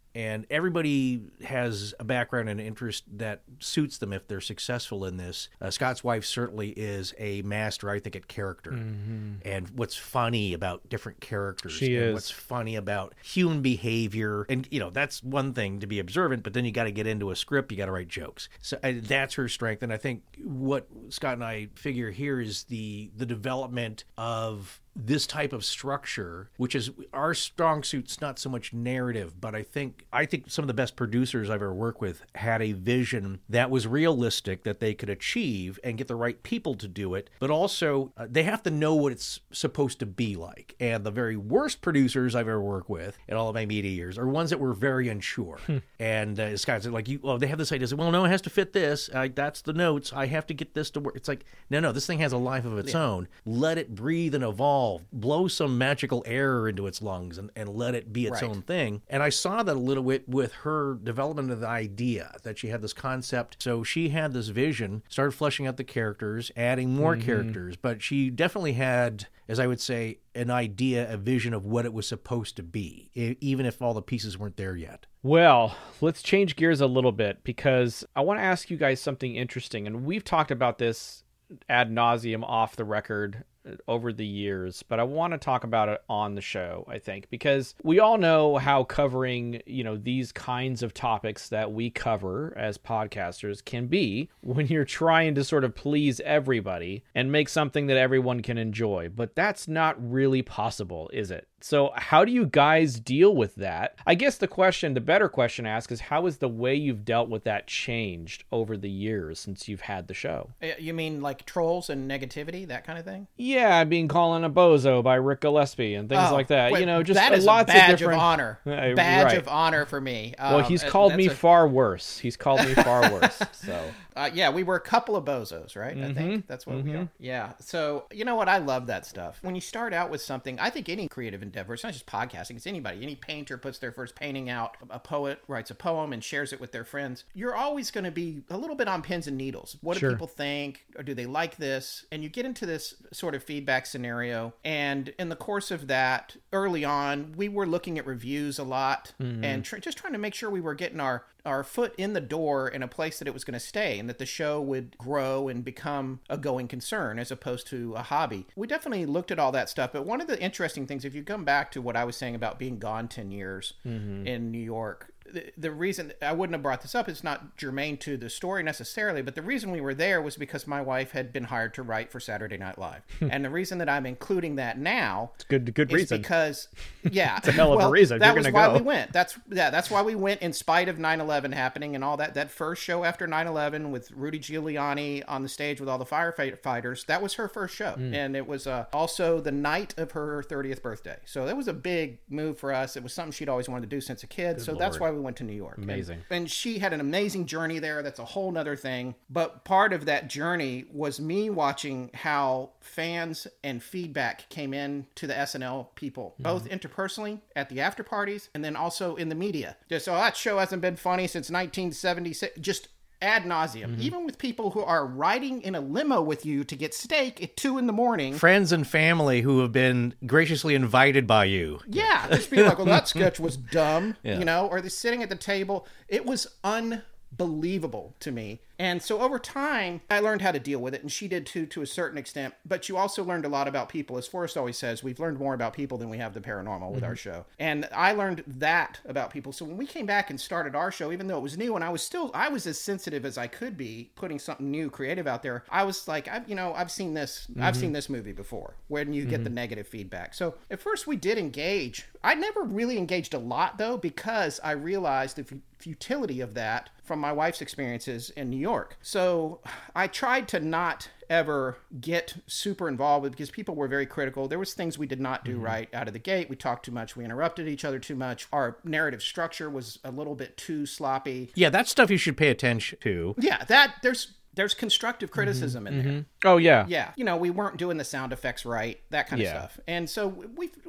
And everybody has a background and interest that suits them if they're successful in this. Uh, Scott's wife certainly is a master, I think, at character. Mm-hmm. And what's funny about different characters. She and is. What's funny about human behavior. And, you know, that's one thing to be observant, but then you got to get into a script. You got to write jokes. So uh, that's her strength. And I think what Scott and I figure here is the the development of this type of structure, which is our strong suit's not so much narrative, but I think I think some of the best producers I've ever worked with had a vision that was realistic, that they could achieve and get the right people to do it, but also uh, they have to know what it's supposed to be like. And the very worst producers I've ever worked with in all of my media years are ones that were very unsure. Hmm. And uh, it's guys like, you, well, they have this idea, well, no, it has to fit this. I, that's the notes. I have to get this to work. It's like, no, no, this thing has a life of its yeah. own. Let it breathe and evolve. Blow some magical air into its lungs and, and let it be its right. own thing. And I saw that a little bit with her development of the idea, that she had this concept. So she had this vision, started fleshing out the characters, adding more mm-hmm. characters, but she definitely had, as I would say, an idea, a vision of what it was supposed to be, even if all the pieces weren't there yet. Well, let's change gears a little bit, because I want to ask you guys something interesting. And we've talked about this ad nauseum off the record over the years, but I want to talk about it on the show, I think, because we all know how covering, you know, these kinds of topics that we cover as podcasters can be when you're trying to sort of please everybody and make something that everyone can enjoy. But that's not really possible, is it? So how do you guys deal with that? I guess the question, the better question to ask is, how has the way you've dealt with that changed over the years since you've had the show? You mean like trolls and negativity, that kind of thing? Yeah, being called a bozo by Rick Gillespie and things oh, like that. Wait, you know, just that is lots a badge of different of honor. Uh, badge right. of honor for me. Um, well, he's called me a... far worse. He's called me far worse. So uh, yeah, we were a couple of bozos, right? Mm-hmm. I think that's what mm-hmm. we are. Yeah. So you know what? I love that stuff. When you start out with something, I think any creative endeavor, it's not just podcasting, it's anybody. Any painter puts their first painting out, a poet writes a poem and shares it with their friends. You're always going to be a little bit on pins and needles. What do sure. people think? Or do they like this? And you get into this sort of feedback scenario. And in the course of that, early on, we were looking at reviews a lot mm-hmm. and tr- just trying to make sure we were getting our our foot in the door in a place that it was going to stay and that the show would grow and become a going concern as opposed to a hobby. We definitely looked at all that stuff. But one of the interesting things, if you come back to what I was saying about being gone ten years mm-hmm. in New York, the, the reason I wouldn't have brought this up, it's not germane to the story necessarily, but the reason we were there was because my wife had been hired to write for Saturday Night Live. And the reason that I'm including that now it's good, good is reason. because, yeah, it's a hell of well, a reason. That You're was gonna why go. we went. That's yeah, that's why we went in spite of nine eleven happening and all that. That first show after nine eleven with Rudy Giuliani on the stage with all the firefighters, that was her first show. Mm. And it was uh, also the night of her thirtieth birthday. So that was a big move for us. It was something she'd always wanted to do since a kid. Good so Lord. That's why we went to New York. Amazing. And, and she had an amazing journey there. That's a whole nother thing. But part of that journey was me watching how fans and feedback came in to the S N L people, mm. both interpersonally at the after parties and then also in the media. Just, oh, that show hasn't been funny since nineteen seventy-six. Just ad nauseum, mm-hmm. even with people who are riding in a limo with you to get steak at two in the morning. Friends and family who have been graciously invited by you. Yeah, just being like, well, that sketch was dumb, yeah. you know, or they're sitting at the table. It was unbelievable to me. And so over time, I learned how to deal with it, and she did too, to a certain extent. But you also learned a lot about people. As Forrest always says, we've learned more about people than we have the paranormal with mm-hmm. our show. And I learned that about people. So when we came back and started our show, even though it was new, and I was still, I was as sensitive as I could be, putting something new, creative out there. I was like, I, you know, I've seen this, mm-hmm. I've seen this movie before, when you mm-hmm. get the negative feedback. So at first we did engage. I never really engaged a lot though, because I realized the f- futility of that from my wife's experiences in New York. So I tried to not ever get super involved with, because people were very critical. There was things we did not do mm-hmm. right out of the gate. We talked too much. We interrupted each other too much. Our narrative structure was a little bit too sloppy. Yeah, that's stuff you should pay attention to. Yeah, that there's there's constructive criticism mm-hmm. in there. Mm-hmm. Oh, yeah. Yeah. You know, we weren't doing the sound effects right, that kind yeah. of stuff. And so we've, we've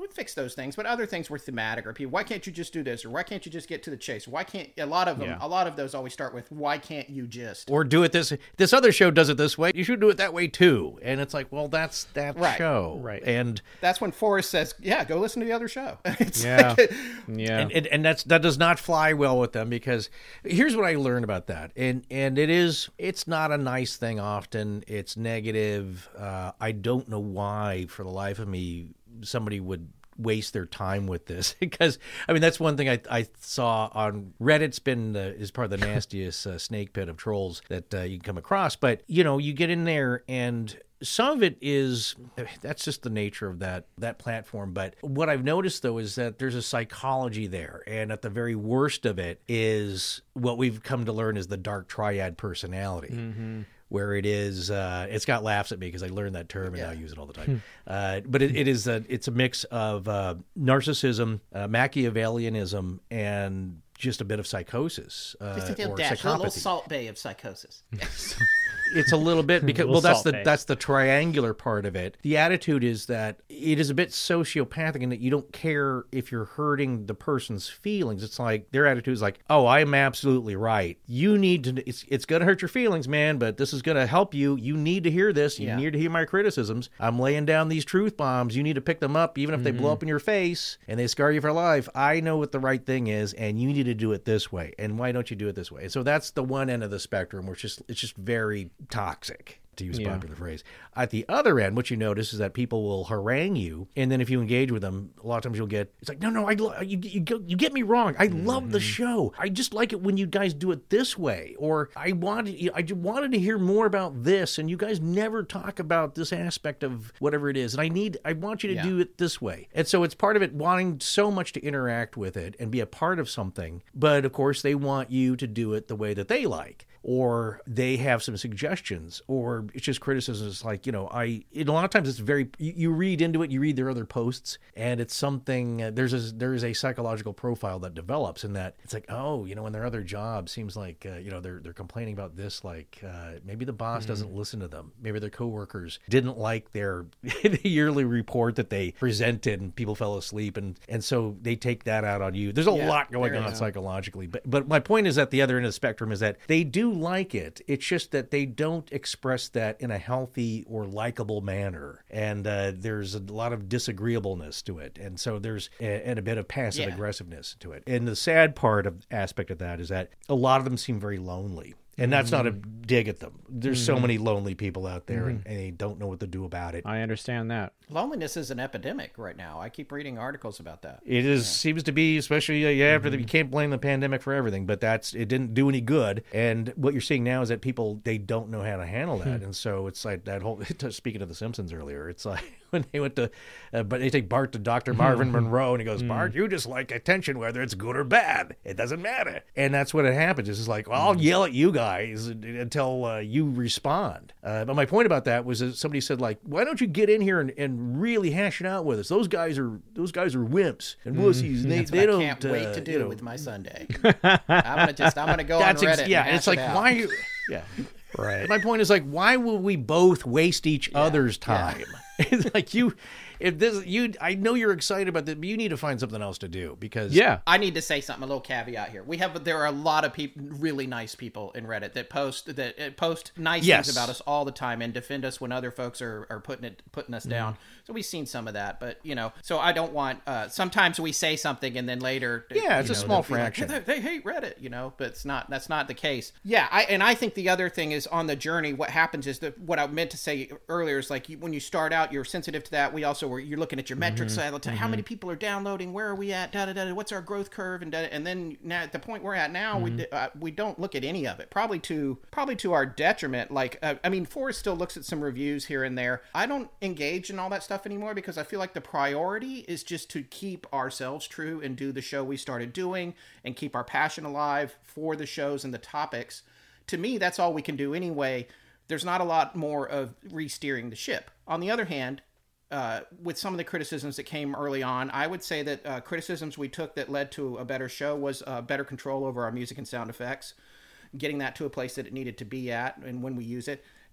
would fix those things, but other things were thematic, or people, why can't you just do this, or why can't you just get to the chase? Why can't a lot of them? Yeah. A lot of those always start with, why can't you just? Or do it this this other show does it this way. You should do it that way too. And it's like, well, that's that Right. show, Right. And That's when Forrest says, yeah, go listen to the other show. It's Yeah. like, Yeah. And, and, and that's that does not fly well with them, because here's what I learned about that, and and it is it's not a nice thing. Often it's negative. Uh, I don't know why, for the life of me, somebody would waste their time with this, because I mean that's one thing I, I saw on Reddit's been uh, is part of the nastiest uh, snake pit of trolls that uh, you can come across. But you know, you get in there and some of it is that's just the nature of that that platform. But what I've noticed though is that there's a psychology there, and at the very worst of it is what we've come to learn is the dark triad personality. Mm-hmm. Where it is, uh, Scott laughs at me because I learned that term and Yeah. now I use it all the time. uh, but it, it is a, it's a mix of uh, narcissism, uh, Machiavellianism, and just a bit of psychosis uh, just a little or dash, a little psychopathy. salt bay of psychosis. It's a little bit because Little well, that's salt the bay. that's the triangular part of it. The attitude is that it is a bit sociopathic in that you don't care if you're hurting the person's feelings. It's like their attitude is like, "Oh, I'm absolutely right. You need to. It's it's going to hurt your feelings, man, but this is going to help you. You need to hear this. You Yeah. need to hear my criticisms. I'm laying down these truth bombs. You need to pick them up, even if they blow up in your face and they scar you for life. I know what the right thing is, and you need to do it this way. And why don't you do it this way?" So that's the one end of the spectrum, where it's just it's just very toxic, to use a Yeah. popular phrase. At the other end, what you notice is that people will harangue you, and then if you engage with them, a lot of times you'll get, it's like, no, no, I, lo- you, you, go- you get me wrong. I love the show. I just like it when you guys do it this way. Or I wanted, I just wanted to hear more about this, and you guys never talk about this aspect of whatever it is. And I need, I want you to Yeah. do it this way. And so it's part of it wanting so much to interact with it and be a part of something. But of course, they want you to do it the way that they like. Or they have some suggestions, or it's just criticism. It's like, you know, I, it, a lot of times it's very, you, you read into it, you read their other posts, and it's something, uh, there's a, there's a psychological profile that develops in that. It's like, oh, you know, in their other job, seems like, uh, you know, they're, they're complaining about this, like uh, maybe the boss doesn't listen to them. Maybe their coworkers didn't like their the yearly report that they presented and people fell asleep. And, and so they take that out on you. There's a Yeah, lot going there you on go. psychologically. But, but my point is at the other end of the spectrum is that they do like it. It's just that they don't express that in a healthy or likable manner, and uh, there's a lot of disagreeableness to it, and so there's a, and a bit of passive Yeah. aggressiveness to it. And the sad part of aspect of that is that a lot of them seem very lonely. And that's not a dig at them. There's so many lonely people out there, and, and they don't know what to do about it. I understand that. Loneliness is an epidemic right now. I keep reading articles about that. It is seems to be, especially uh, yeah, after the, you can't blame the pandemic for everything, but that's it didn't do any good. And what you're seeing now is that people they don't know how to handle that, and so it's like that whole. Speaking of The Simpsons earlier, it's like when they went to, uh, but they take Bart to Doctor Marvin Monroe, and he goes, "Bart, you just like attention, whether it's good or bad. It doesn't matter." And that's what it happens. It's just like, well, I'll yell at you guys until uh, you respond. Uh, but my point about that was that somebody said, like, why don't you get in here and, and really hash it out with us? Those guys are those guys are wimps and wussies. And they That's they what don't. I can't wait uh, to do you know, with my Sunday. I'm gonna just I'm gonna go that's on Reddit. ex- yeah. and It's hash like it out. why? Yeah. Right. My point is like, why will we both waste each other's time? It's like you, if this you, I know you're excited about this, but you need to find something else to do because Yeah. I need to say something, a little caveat here. We have, there are a lot of people, really nice people in Reddit that post that uh, post nice Yes. things about us all the time and defend us when other folks are, are putting it putting us down. So we've seen some of that, but you know, so I don't want. Uh, sometimes we say something and then later, Yeah, it's you a know, small they'll be like, fraction. "Hey, they, they hate Reddit, you know, but it's not. That's not the case. Yeah, I and I think the other thing is on the journey. What happens is that what I meant to say earlier is like you, when you start out, you're sensitive to that. We also were you're looking at your metrics all the time. How many people are downloading? Where are we at? Da da da. What's our growth curve? And da, and then now at the point we're at now, we uh, we don't look at any of it. Probably to probably to our detriment. Like uh, I mean, Forrest still looks at some reviews here and there. I don't engage in all that stuff anymore because I feel like the priority is just to keep ourselves true and do the show we started doing and keep our passion alive for the shows and the topics. To me, that's all we can do anyway. There's not a lot more of re-steering the ship. On the other hand, uh, with some of the criticisms that came early on, I would say that uh, criticisms we took that led to a better show was uh, better control over our music and sound effects, getting that to a place that it needed to be at and when we use it.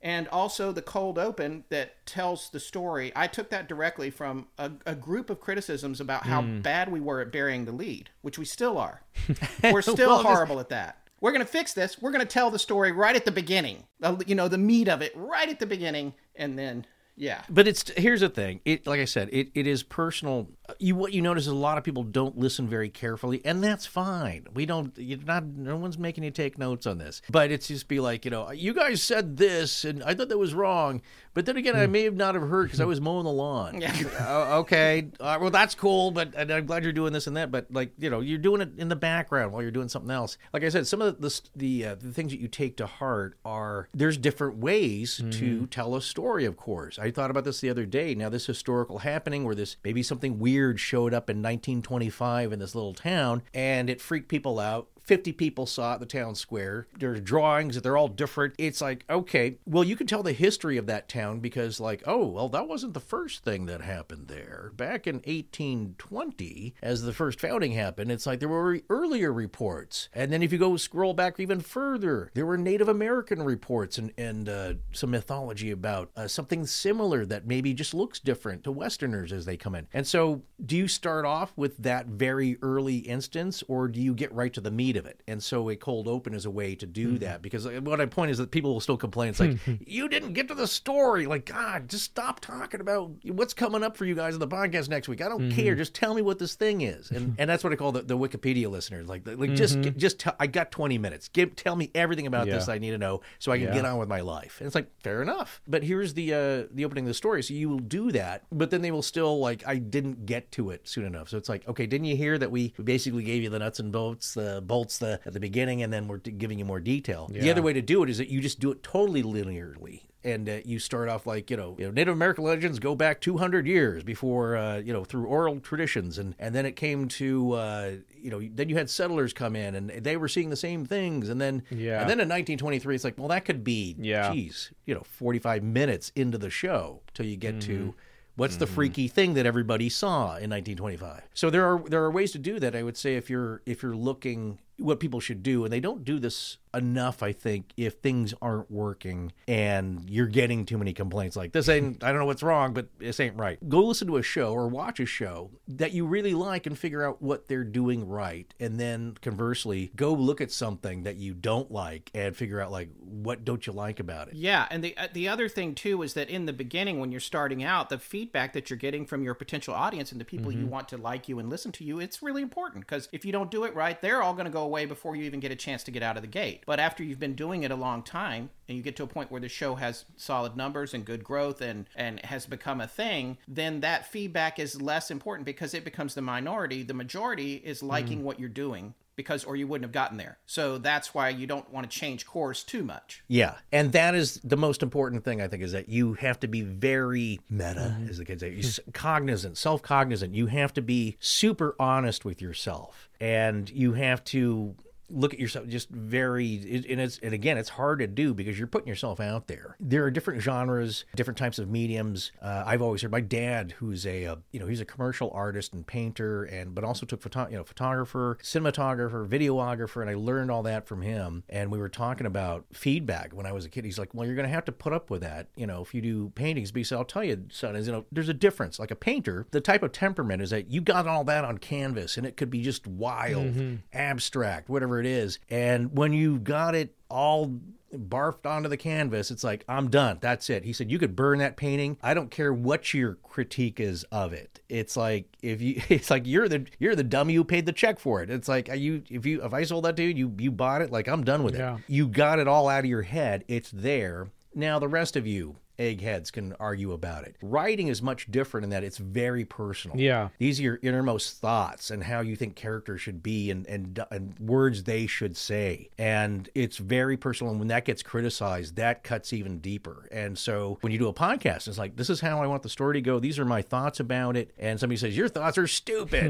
and also the cold open that tells the story. I took that directly from a, a group of criticisms about how mm. bad we were at burying the lead, which we still are. We're still well, horrible just... at that. We're going to fix this. We're going to tell the story right at the beginning. Uh, you know, the meat of it right at the beginning, and then... Yeah. But it's here's the thing. It like I said, it, it is personal. You what you notice is a lot of people don't listen very carefully, and that's fine. We don't you're not no one's making you take notes on this. But it's just be like, you know, you guys said this and I thought that was wrong. But then again, I may have not have heard because I was mowing the lawn. Yeah. uh, okay. Uh, well, that's cool, but and I'm glad you're doing this and that. But like, you know, you're doing it in the background while you're doing something else. Like I said, some of the the, uh, the things that you take to heart are there's different ways mm-hmm. to tell a story, of course. I thought about this the other day. Now, this historical happening where this maybe something weird showed up in nineteen twenty-five in this little town and it freaked people out. fifty people saw it at the town square. There's drawings that they're all different. It's like, okay, well, you can tell the history of that town because like, oh, well, that wasn't the first thing that happened there. Back in eighteen twenty, as the first founding happened, it's like there were earlier reports. And then if you go scroll back even further, there were Native American reports and, and uh, some mythology about uh, something similar that maybe just looks different to Westerners as they come in. And so do you start off with that very early instance or do you get right to the meat of it? And so a cold open is a way to do mm-hmm. that because what I point is that people will still complain. It's like, you didn't get to the story. Like, God, just stop talking about what's coming up for you guys on the podcast next week. I don't mm-hmm. care. Just tell me what this thing is. And and that's what I call the, the Wikipedia listeners. Like, like mm-hmm. just just tell, I got twenty minutes. Give, tell me everything about yeah. this I need to know so I can yeah. get on with my life. And it's like, fair enough. But here's the uh, the opening of the story. So you will do that, but then they will still like, I didn't get to it soon enough. So it's like, okay, didn't you hear that we basically gave you the nuts and bolts, the bolts, the at the beginning, and then we're giving you more detail. Yeah. The other way to do it is that you just do it totally linearly. And uh, you start off like, you know, you know, Native American legends go back two hundred years before, uh, you know, through oral traditions. And, and then it came to, uh, you know, then you had settlers come in and they were seeing the same things. And then, yeah. and then in nineteen twenty-three, it's like, well, that could be, yeah. geez, you know, forty-five minutes into the show till you get mm-hmm. to what's mm-hmm. the freaky thing that everybody saw in nineteen twenty-five. So there are there are ways to do that. I would say if you're if you're looking what people should do, and they don't do this enough, I think, if things aren't working and you're getting too many complaints like this ain't, I don't know what's wrong, but this ain't right. Go listen to a show or watch a show that you really like and figure out what they're doing right. And then conversely, go look at something that you don't like and figure out like, what don't you like about it? Yeah. And the, uh, the other thing too, is that in the beginning, when you're starting out, the feedback that you're getting from your potential audience and the people mm-hmm. you want to like you and listen to you, it's really important because if you don't do it right, they're all going to go away before you even get a chance to get out of the gate. But after you've been doing it a long time and you get to a point where the show has solid numbers and good growth and, and has become a thing, then that feedback is less important because it becomes the minority. The majority is liking mm. what you're doing because, or you wouldn't have gotten there. So that's why you don't want to change course too much. Yeah. And that is the most important thing, I think, is that you have to be very meta, mm-hmm. as the kids say, You're cognizant, self-cognizant. You have to be super honest with yourself. And you have to look at yourself just very, and it's, and again, it's hard to do because you're putting yourself out there. There are different genres, different types of mediums. Uh, I've always heard my dad, who's a, uh, you know, he's a commercial artist and painter, and but also took photo, you know, photographer, cinematographer, videographer, and I learned all that from him. And we were talking about feedback when I was a kid. He's like, well, you're going to have to put up with that, you know, if you do paintings. Because I'll tell you, son, is you know, there's a difference. Like a painter, the type of temperament is that you got all that on canvas, and it could be just wild, mm-hmm. abstract, whatever it is. And when you got it all barfed onto the canvas, it's like, I'm done. That's it. He said, you could burn that painting. I don't care what your critique is of it. It's like, if you, it's like, you're the, you're the dummy who paid the check for it. It's like, you, if you, if I sold that to you, you, you bought it. Like, I'm done with yeah. it. You got it all out of your head. It's there. Now the rest of you, eggheads, can argue about it. Writing is much different in that it's very personal. Yeah. These are your innermost thoughts and how you think characters should be and, and, and words they should say. And it's very personal. And when that gets criticized, that cuts even deeper. And so when you do a podcast, it's like, this is how I want the story to go. These are my thoughts about it. And somebody says, your thoughts are stupid.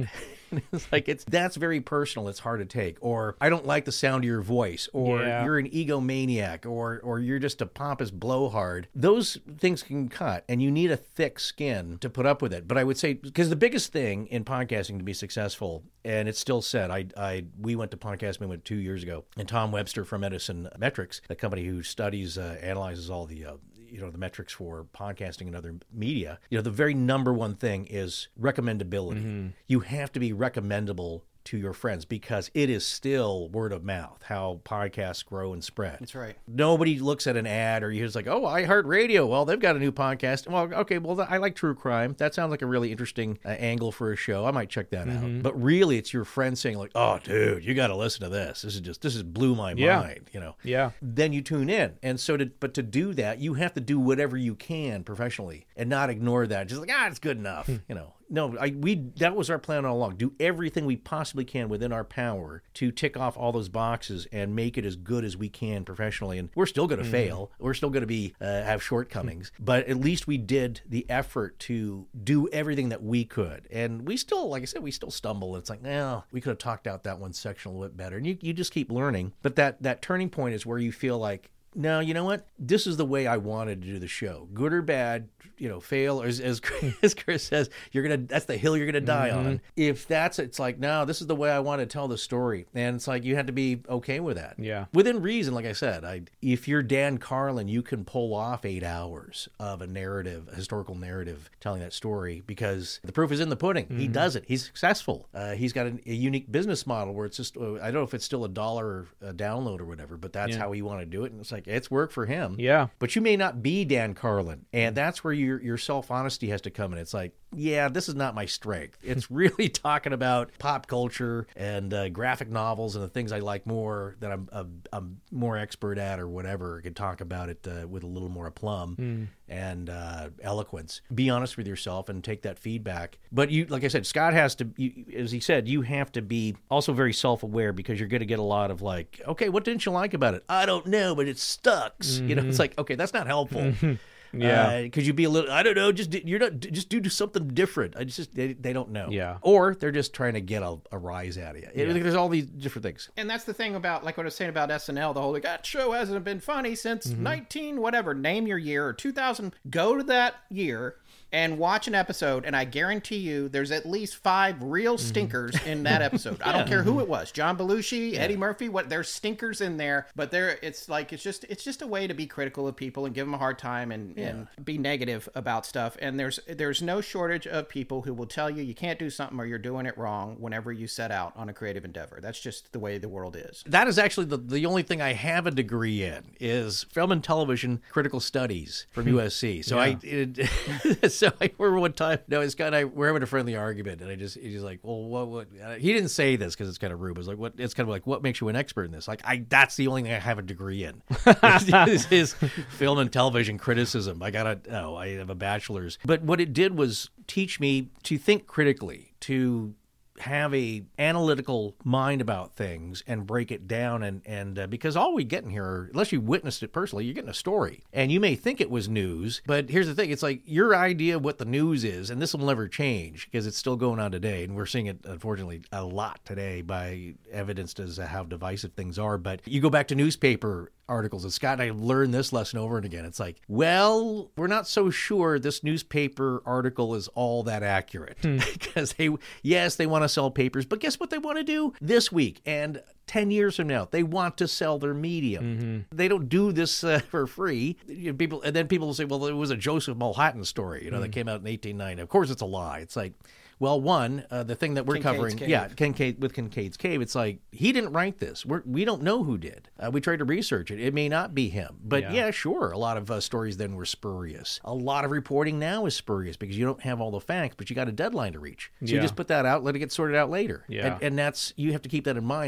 It's like, it's that's very personal. It's hard to take. Or I don't like the sound of your voice, or Yeah. you're an egomaniac, or or you're just a pompous blowhard. Those things can cut, and you need a thick skin to put up with it. But I would say, because the biggest thing in podcasting to be successful, and it's still said, I I we went to Podcast Movement two years ago, and Tom Webster from Edison Metrics, the company who studies, uh, analyzes all the uh, you know, the metrics for podcasting and other media, you know, the very number one thing is recommendability. Mm-hmm. You have to be recommendable to your friends, because it is still word of mouth how podcasts grow and spread. That's right. Nobody looks at an ad or you're just like, oh, iHeartRadio, well, they've got a new podcast. Well, okay, well, I like true crime. That sounds like a really interesting uh, angle for a show. I might check that mm-hmm. out. But really, it's your friend saying like, oh, dude, you got to listen to this. This is just, this is blew my yeah. mind, you know? Yeah. Then you tune in. And so, to, but to do that, you have to do whatever you can professionally and not ignore that. Just like, ah, it's good enough, you know? No, I, we that was our plan all along. Do everything we possibly can within our power to tick off all those boxes and make it as good as we can professionally. And we're still going to mm-hmm. fail. We're still going to be uh, have shortcomings. But at least we did the effort to do everything that we could. And we still, like I said, we still stumble. It's like, no, we could have talked out that one section a little bit better. And you, you just keep learning. But that, that turning point is where you feel like, no, you know what? This is the way I wanted to do the show. Good or bad, you know, fail, or as, as, as Chris says, you're gonna that's the hill you're gonna die mm-hmm. on. If that's it's like, no, this is the way I want to tell the story. And it's like you have to be okay with that. Yeah. Within reason, like I said, I if you're Dan Carlin, you can pull off eight hours of a narrative, a historical narrative telling that story, because the proof is in the pudding. Mm-hmm. He does it. He's successful. Uh, he's got a, a unique business model where it's just uh, I don't know if it's still a dollar a download or whatever, but that's yeah. how he want to do it. And it's like it's worked for him. Yeah. But you may not be Dan Carlin. And that's where your your self-honesty has to come in. It's like, yeah, this is not my strength. It's really talking about pop culture and uh, graphic novels and the things I like more, that I'm, I'm, I'm more expert at or whatever. I could talk about it uh, with a little more aplomb mm. and uh, eloquence. Be honest with yourself and take that feedback. But you, like I said, Scott has to, you, as he said, you have to be also very self-aware, because you're going to get a lot of like, okay, what didn't you like about it? I don't know, but it sucks. Mm-hmm. You know, it's like, okay, that's not helpful. Yeah, uh, could you be a little? I don't know. Just you're not. Just do something different. I just they, they don't know. Yeah, or they're just trying to get a, a rise out of you. Yeah. There's all these different things. And that's the thing about, like what I was saying about S N L. The whole like, that show hasn't been funny since mm-hmm. nineteen whatever. Name your year or two thousand. Go to that year and watch an episode, and I guarantee you there's at least five real stinkers mm-hmm. in that episode. yeah. I don't care who it was. John Belushi, yeah. Eddie Murphy, what there's stinkers in there, but there it's like it's just it's just a way to be critical of people and give them a hard time and, yeah. and be negative about stuff. And there's there's no shortage of people who will tell you you can't do something or you're doing it wrong whenever you set out on a creative endeavor. That's just the way the world is. That is actually the, the only thing I have a degree in is film and television critical studies from U S C. So yeah. I it, so I remember one time, no, it's kind of, we're having a friendly argument, and I just, he's like, well, what, what, he didn't say this because it's kind of rude, but it's like, what, it's kind of like, what makes you an expert in this? Like, I, that's the only thing I have a degree in. This is film and television criticism. I got a, oh, I have a bachelor's. But what it did was teach me to think critically, to have a analytical mind about things and break it down. And, and uh, because all we get in here, unless you witnessed it personally, you're getting a story. And you may think it was news, but here's the thing. It's like your idea of what the news is, and this will never change because it's still going on today. And we're seeing it, unfortunately, a lot today by evidenced as how divisive things are. But you go back to newspaper articles, and Scott and I learned this lesson over and again. It's like, well, we're not so sure this newspaper article is all that accurate hmm. because they, yes, they want to sell papers, but guess what they want to do this week and ten years from now? They want to sell their medium. Mm-hmm. They don't do this uh, for free. You know, people, and then people will say, well, it was a Joseph Mulhattan story, you know, mm-hmm. that came out in eighteen ninety. Of course, it's a lie. It's like, well, one, uh, the thing that we're Kincaid's covering, Cave. yeah, Kincaid, with Kincaid's Cave, it's like, he didn't write this. We're, we don't know who did. Uh, we tried to research it. It may not be him. But yeah, yeah sure, a lot of uh, stories then were spurious. A lot of reporting now is spurious because you don't have all the facts, but you got a deadline to reach. So yeah. you just put that out, let it get sorted out later. Yeah. And, and that's, you have to keep that in mind, is that, yeah,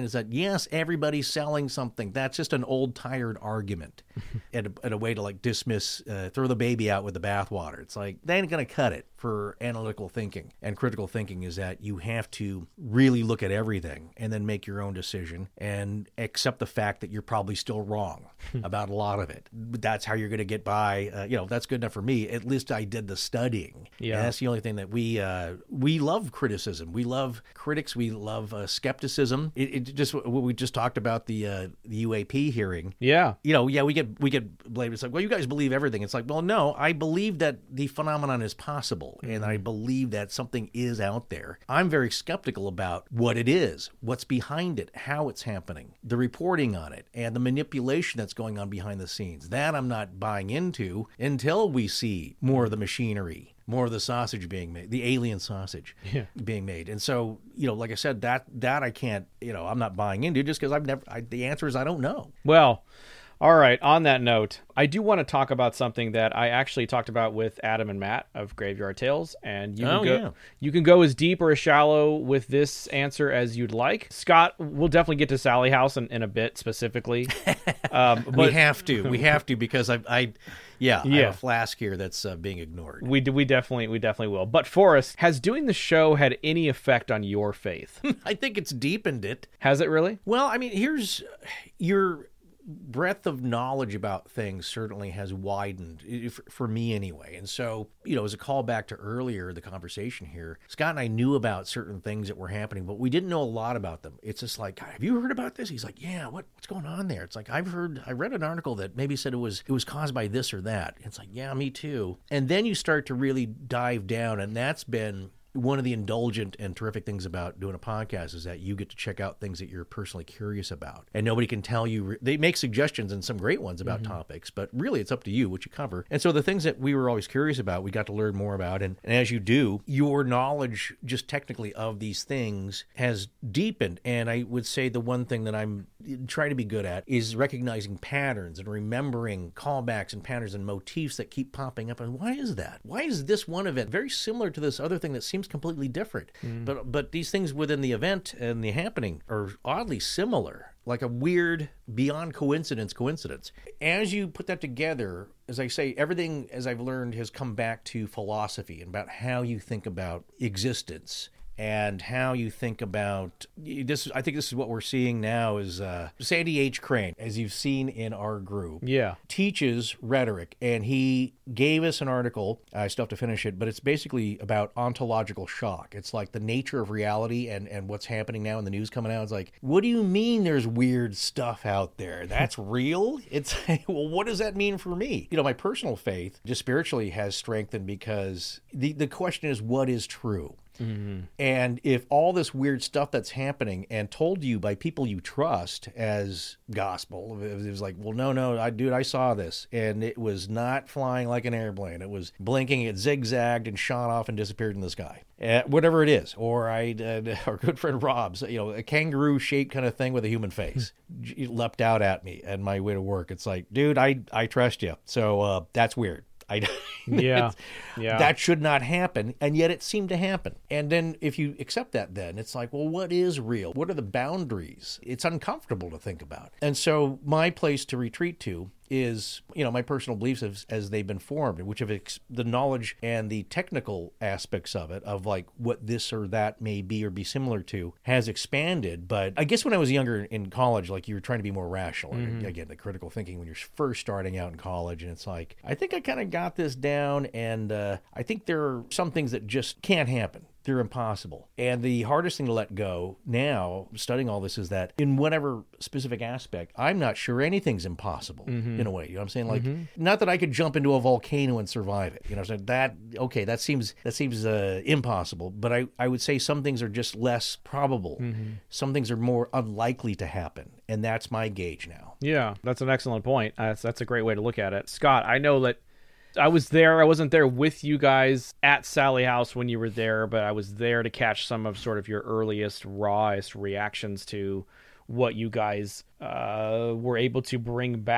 yes, everybody's selling something. That's just an old, tired argument and, a, and a way to like dismiss, uh, throw the baby out with the bathwater. It's like, they ain't going to cut it for analytical thinking. And critical thinking is that you have to really look at everything and then make your own decision and accept the fact that you're probably still wrong about a lot of it. But that's how you're going to get by. Uh, you know, that's good enough for me. At least I did the studying. Yeah. And that's the only thing that we, uh, we love criticism. We love critics. We love uh, skepticism. It, it just, what we just talked about the, uh, the U A P hearing. Yeah. You know, yeah, we get, we get blamed. It's like, well, you guys believe everything. It's like, well, no, I believe that the phenomenon is possible. And I believe that something is out there. I'm very skeptical about what it is, what's behind it, how it's happening, the reporting on it, and the manipulation that's going on behind the scenes. That I'm not buying into until we see more of the machinery, more of the sausage being made, the alien sausage yeah. being made. And so, you know, like I said, that that I can't, you know, I'm not buying into just because I've never, I, the answer is I don't know. Well, all right. On that note, I do want to talk about something that I actually talked about with Adam and Matt of Graveyard Tales, and you can Oh, go yeah. you can go as deep or as shallow with this answer as you'd like. Scott, we'll definitely get to Sally House in, in a bit specifically. Um, but we have to, we have to because I, I yeah, I Yeah. have a flask here that's uh, being ignored. we do, we definitely we definitely will. But Forrest, has doing the show had any effect on your faith? I think it's deepened it. Has it really? Well, I mean, here's your breadth of knowledge about things certainly has widened if- for me anyway. And so, you know, as a callback to earlier, the conversation here, Scott and I knew about certain things that were happening, but we didn't know a lot about them. It's just like, have you heard about this? He's like, yeah, what, what's going on there? It's like, I've heard, I read an article that maybe said it was, it was caused by this or that. It's like, yeah, me too. And then you start to really dive down, and that's been one of the indulgent and terrific things about doing a podcast is that you get to check out things that you're personally curious about. And nobody can tell you, they make suggestions and some great ones about mm-hmm. topics, but really it's up to you what you cover. And so the things that we were always curious about, we got to learn more about. And, and as you do, your knowledge just technically of these things has deepened. And I would say the one thing that I'm trying to be good at is recognizing patterns and remembering callbacks and patterns and motifs that keep popping up. And why is that? Why is this one event very similar to this other thing that seems completely different? Mm. But but these things within the event and the happening are oddly similar, like a weird, beyond coincidence coincidence. As you put that together, as I say, everything, as I've learned, has come back to philosophy and about how you think about existence and how you think about this. I think this is what we're seeing now is uh, Sandy H. Crane, as you've seen in our group, yeah, teaches rhetoric. And he gave us an article. I still have to finish it, but it's basically about ontological shock. It's like the nature of reality and, and what's happening now in the news coming out. It's like, what do you mean there's weird stuff out there? That's real? It's like, well, what does that mean for me? You know, my personal faith just spiritually has strengthened because the, the question is, what is true? Mm-hmm. And if all this weird stuff that's happening and told you by people you trust as gospel, it was like, well, no, no, I, dude, I saw this, and it was not flying like an airplane. It was blinking, it zigzagged and shot off and disappeared in the sky. Uh, whatever it is. Or I, uh, our good friend Rob's, you know, a kangaroo-shaped kind of thing with a human face, leapt out at me on my way to work. It's like, dude, I, I trust you. So uh, that's weird. I, yeah, yeah. That should not happen, and yet it seemed to happen. And then if you accept that, then it's like, well, what is real? What are the boundaries? It's uncomfortable to think about. And so my place to retreat to is, you know, my personal beliefs as, as they've been formed, which have ex- the knowledge and the technical aspects of it, of like what this or that may be or be similar to, has expanded. But I guess when I was younger in college, like you were trying to be more rational. Mm-hmm. Again, the critical thinking when you're first starting out in college, and it's like, I think I kind of got this down, and uh, I think there are some things that just can't happen. They're impossible. And the hardest thing to let go now, studying all this, is that in whatever specific aspect, I'm not sure anything's impossible mm-hmm. in a way. You know what I'm saying? Like, mm-hmm. not that I could jump into a volcano and survive it. You know what I'm saying? That, okay, that seems that seems uh, impossible. But I, I would say some things are just less probable. Mm-hmm. Some things are more unlikely to happen. And that's my gauge now. Yeah, that's an excellent point. That's, that's a great way to look at it. Scott, I know that I was there. I wasn't there with you guys at Sally House when you were there, but I was there to catch some of sort of your earliest, rawest reactions to what you guys uh, were able to bring back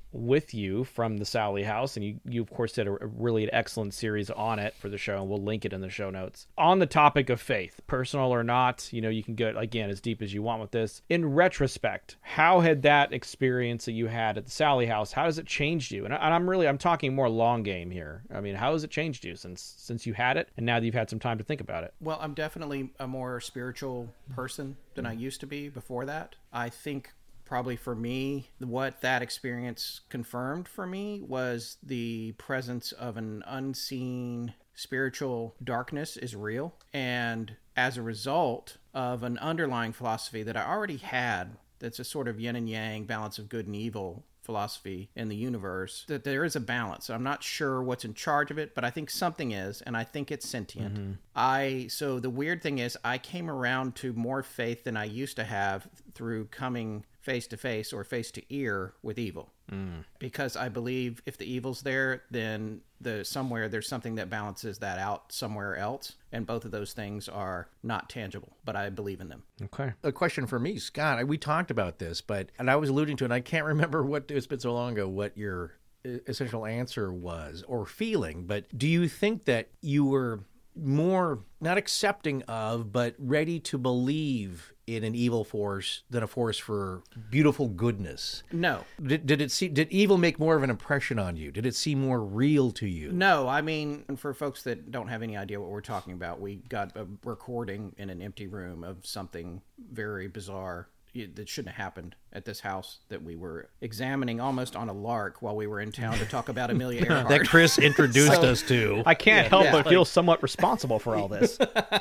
with you from the Sally House, and you, you of course did a, a really excellent series on it for the show, and we'll link it in the show notes. On the topic of faith, personal or not, you know, you can go, again, as deep as you want with this. In retrospect, how had that experience that you had at the Sally House, how has it changed you? And, I, and I'm really, I'm talking more long game here. I mean, how has it changed you since since you had it, and now that you've had some time to think about it? Well, I'm definitely a more spiritual person than I used to be before that. I think probably for me, what that experience confirmed for me was the presence of an unseen spiritual darkness is real. And as a result of an underlying philosophy that I already had, that's a sort of yin and yang balance of good and evil philosophy in the universe, that there is a balance. I'm not sure what's in charge of it, but I think something is, and I think it's sentient. Mm-hmm. I so the weird thing is I came around to more faith than I used to have through coming face to face or face to ear with evil. Mm. Because I believe if the evil's there, then the somewhere there's something that balances that out somewhere else. And both of those things are not tangible, but I believe in them. Okay. A question for me, Scott. We talked about this, but, and I was alluding to it, and I can't remember what, it's been so long ago, what your essential answer was or feeling, but do you think that you were more not accepting of, but ready to believe in an evil force than a force for beautiful goodness? No. Did, did it see? Did evil make more of an impression on you? Did it seem more real to you? No. I mean, for folks that don't have any idea what we're talking about, we got a recording in an empty room of something very bizarre that shouldn't have happened at this house that we were examining almost on a lark while we were in town to talk about Amelia Earhart. That Chris introduced So- us to. I can't Yeah, help yeah. but feel somewhat responsible for all this.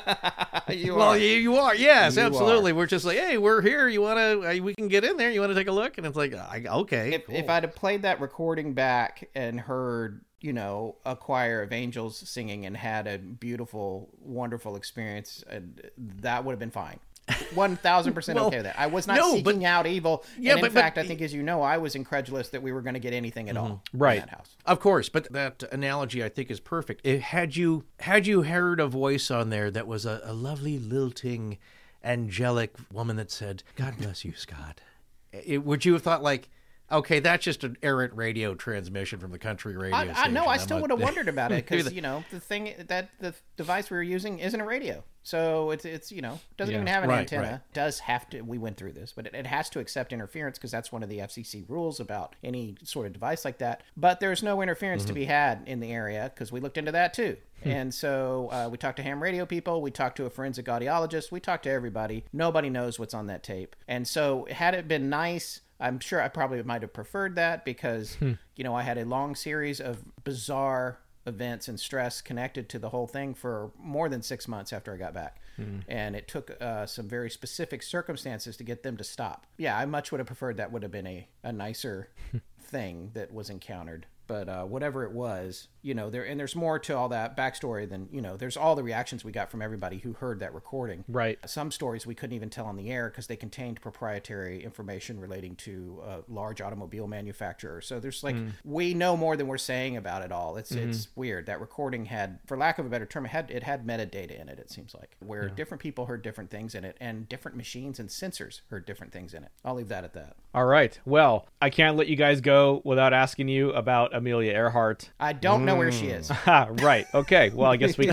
You Well, are. you, you are. Yes, You absolutely. We're just like, hey, we're here. You want to, we can get in there. You want to take a look? And it's like, I, okay. If, cool. if I'd have played that recording back and heard, you know, a choir of angels singing and had a beautiful, wonderful experience, uh, that would have been fine. one thousand percent Well, okay with that. I was not no, seeking but- out evil. Yeah, and in but- but- fact, I think, as you know, I was incredulous that we were going to get anything at all Right. in that house. Of course, but that analogy I think is perfect. It, had you had you heard a voice on there that was a, a lovely, lilting, angelic woman that said, "God bless you, Scott," it, would you have thought like, okay, that's just an errant radio transmission from the country radio I, I station? no, I I'm still not- would have wondered about it because Maybe the- you know the thing that the device we were using isn't a radio, so it's it's you know doesn't Yeah. even have an Right, antenna. right. Does have to. We went through this, but it, it has to accept interference because that's one of the F C C rules about any sort of device like that. But there's no interference Mm-hmm. to be had in the area because we looked into that too. Hmm. And so uh, we talked to ham radio people, we talked to a forensic audiologist, we talked to everybody. Nobody knows what's on that tape. And so had it been nice, I'm sure I probably might have preferred that because, you know, I had a long series of bizarre events and stress connected to the whole thing for more than six months after I got back. And it took uh, some very specific circumstances to get them to stop. Yeah, I much would have preferred that would have been a, a nicer thing that was encountered. But uh, whatever it was, you know, there and there's more to all that backstory than, you know, there's all the reactions we got from everybody who heard that recording. Right. Some stories we couldn't even tell on the air because they contained proprietary information relating to a large automobile manufacturer. So there's like, we know more than we're saying about it all. It's it's weird. That recording had, for lack of a better term, it had, it had metadata in it, it seems like, where different people heard different things in it and different machines and sensors heard different things in it. I'll leave that at that. All right. Well, I can't let you guys go without asking you about Amelia Earhart. I don't know where she is. Ha, right. Okay. Well, I guess we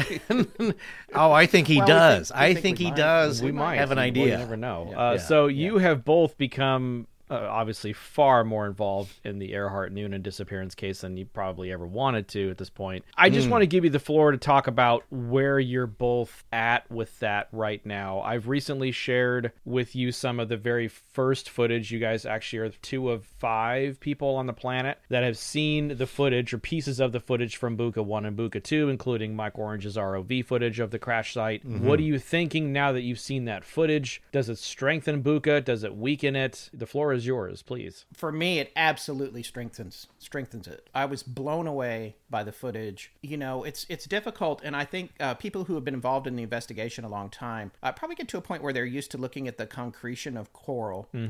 Oh, I think he Well, we does. think- we I think think we he might. does. we might have an Well, idea. you never know. Yeah. Uh, Yeah. so you have both become uh, obviously far more involved in the Earhart Noonan disappearance case than you probably ever wanted to at this point. I just want to give you the floor to talk about where you're both at with that right now. I've recently shared with you some of the very first footage. You guys actually are two of five people on the planet that have seen the footage or pieces of the footage from Buka one and Buka two, including Mike Orange's R O V footage of the crash site. What are you thinking now that you've seen that footage? Does it strengthen Buka? Does it weaken it? The floor is yours, please. For me, it absolutely strengthens strengthens it. I was blown away by the footage. You know, it's it's difficult, and I think uh, people who have been involved in the investigation a long time uh, probably get to a point where they're used to looking at the concretion of coral,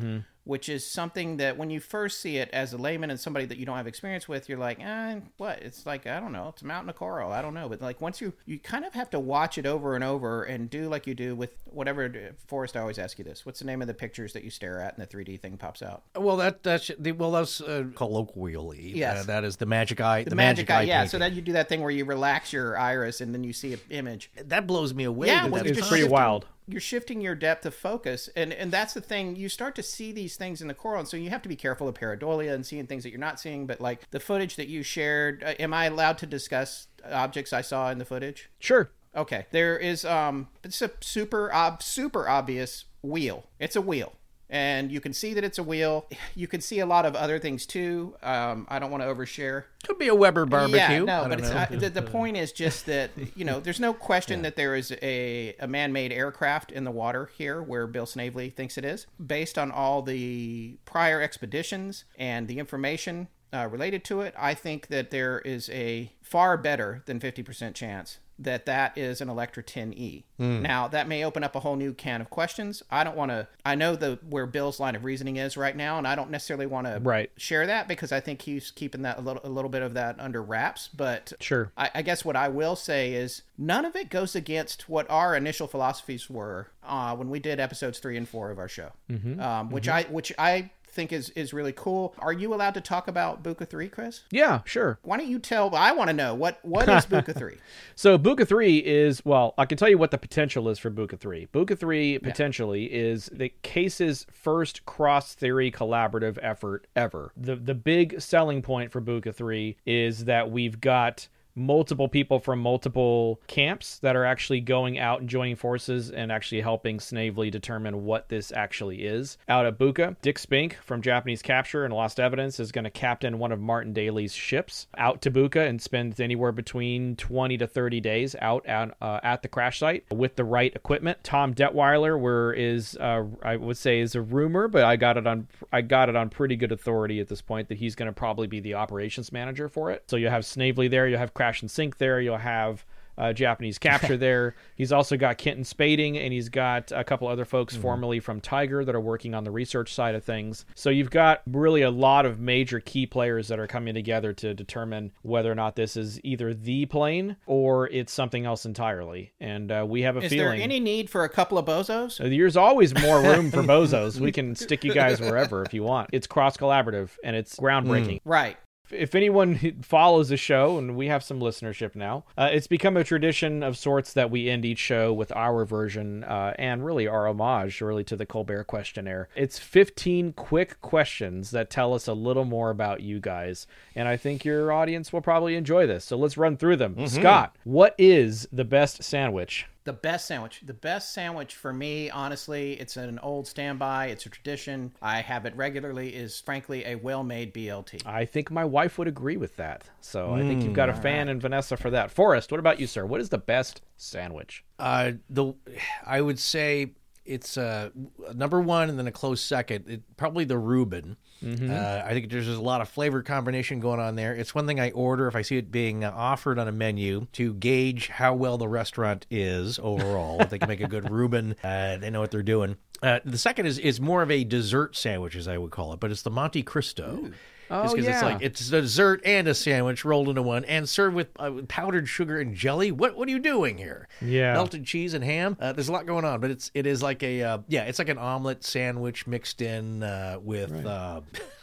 which is something that when you first see it as a layman and somebody that you don't have experience with, you're like, eh, what? It's like, I don't know. It's a mountain of coral. I don't know. But like once you, you kind of have to watch it over and over and do like you do with whatever. Forrest, I always ask you this. What's the name of the pictures that you stare at and the three D thing pops out? Well, that that's well, that's uh, colloquially. Yes. Uh, that is the magic eye. The, the magic, magic eye. eye. Yeah. painting. So then you do that thing where you relax your iris and then you see an image. That blows me away. Yeah, that well, that's it's It's just pretty shifting- wild. You're shifting your depth of focus, and and that's the thing. You start to see these things in the coral, and so you have to be careful of pareidolia and seeing things that you're not seeing. But like the footage that you shared, uh, am I allowed to discuss objects I saw in the footage? Sure. Okay, there is um, it's a super ob- super obvious wheel. It's a wheel. And you can see that it's a wheel. You can see a lot of other things too. Um, I don't want to overshare. Could be a Weber barbecue. Yeah, no, I but don't it's, know. I, the, the point is just that, you know, there's no question that there is a, a man-made aircraft in the water here where Bill Snavely thinks it is. Based on all the prior expeditions and the information uh, related to it, I think that there is a far better than fifty percent chance that that is an Electra ten E. Mm. Now, that may open up a whole new can of questions. I don't want to... I know the where Bill's line of reasoning is right now, and I don't necessarily want to right. share that because I think he's keeping that a little, a little bit of that under wraps. But sure, I, I guess what I will say is none of it goes against what our initial philosophies were uh, when we did episodes three and four of our show, mm-hmm. Um, which mm-hmm. I which I... think is is really cool. Are you allowed to talk about Buka three, Chris? Yeah, sure. Why don't you tell? I want to know what what is Buka three. So Buka three is, well, I can tell you what the potential is for Buka three. Buka three potentially yeah. is the case's first cross theory collaborative effort ever. The the big selling point for Buka three is that we've got multiple people from multiple camps that are actually going out and joining forces and actually helping Snavely determine what this actually is. Out at Buka, Dick Spink from Japanese Capture and Lost Evidence is going to captain one of Martin Daly's ships out to Buka and spend anywhere between twenty to thirty days out at, uh, at the crash site with the right equipment. Tom Detweiler, where is uh, I would say is a rumor, but I got it on I got it on pretty good authority at this point that he's going to probably be the operations manager for it. So you'll have Snavely there, you'll have Crash and Sink there, you'll have uh, Japanese Capture there. He's also got Kenton Spading, and he's got a couple other folks mm-hmm. formerly from Tiger that are working on the research side of things. So you've got really a lot of major key players that are coming together to determine whether or not this is either the plane or it's something else entirely. And uh, we have a is feeling... Is there any need for a couple of bozos? There's always more room for bozos. We can stick you guys wherever if you want. It's cross-collaborative, and it's groundbreaking. Mm. Right. If anyone follows the show, and we have some listenership now, uh, it's become a tradition of sorts that we end each show with our version uh, and really our homage really to the Colbert Questionnaire. It's fifteen quick questions that tell us a little more about you guys, and I think your audience will probably enjoy this. So let's run through them. Mm-hmm. Scott, what is the best sandwich? The best sandwich. The best sandwich for me, honestly, it's an old standby. It's a tradition. I have it regularly, is frankly a well-made B L T. I think my wife would agree with that. So mm, I think you've got a fan right. in Vanessa for that. Forrest, what about you, sir? What is the best sandwich? Uh, the I would say it's uh, number one and then a close second. It, probably the Reuben. Mm-hmm. Uh, I think there's just a lot of flavor combination going on there. It's one thing I order if I see it being uh, offered on a menu to gauge how well the restaurant is overall. If they can make a good Reuben, uh, they know what they're doing. Uh, the second is is more of a dessert sandwich, as I would call it, but it's the Monte Cristo. Ooh. Oh, Just because yeah. it's like it's a dessert and a sandwich rolled into one and served with uh, powdered sugar and jelly. What what are you doing here? Yeah, melted cheese and ham. Uh, there's a lot going on, but it's it is like a uh, yeah, it's like an omelet sandwich mixed in uh, with. Right. Uh,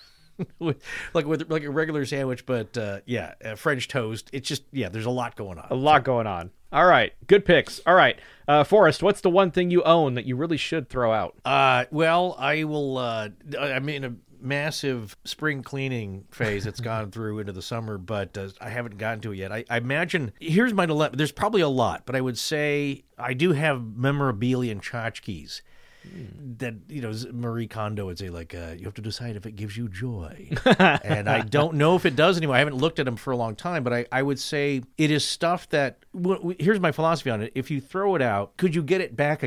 with, like with like a regular sandwich, but uh, yeah, uh, French toast. It's just yeah, there's a lot going on. A lot so. going on. All right, good picks. All right, uh, Forrest, what's the one thing you own that you really should throw out? Uh, well, I will. Uh, I mean. A, massive spring cleaning phase that's gone through into the summer, but uh, I haven't gotten to it yet. I, I imagine, here's my dilemma. There's probably a lot, but I would say I do have memorabilia and tchotchkes mm. that, you know, Marie Kondo would say, like, uh, you have to decide if it gives you joy. And I don't know if it does anymore. I haven't looked at them for a long time, but I, I would say it is stuff that, w- w- here's my philosophy on it. If you throw it out, could you get it back again?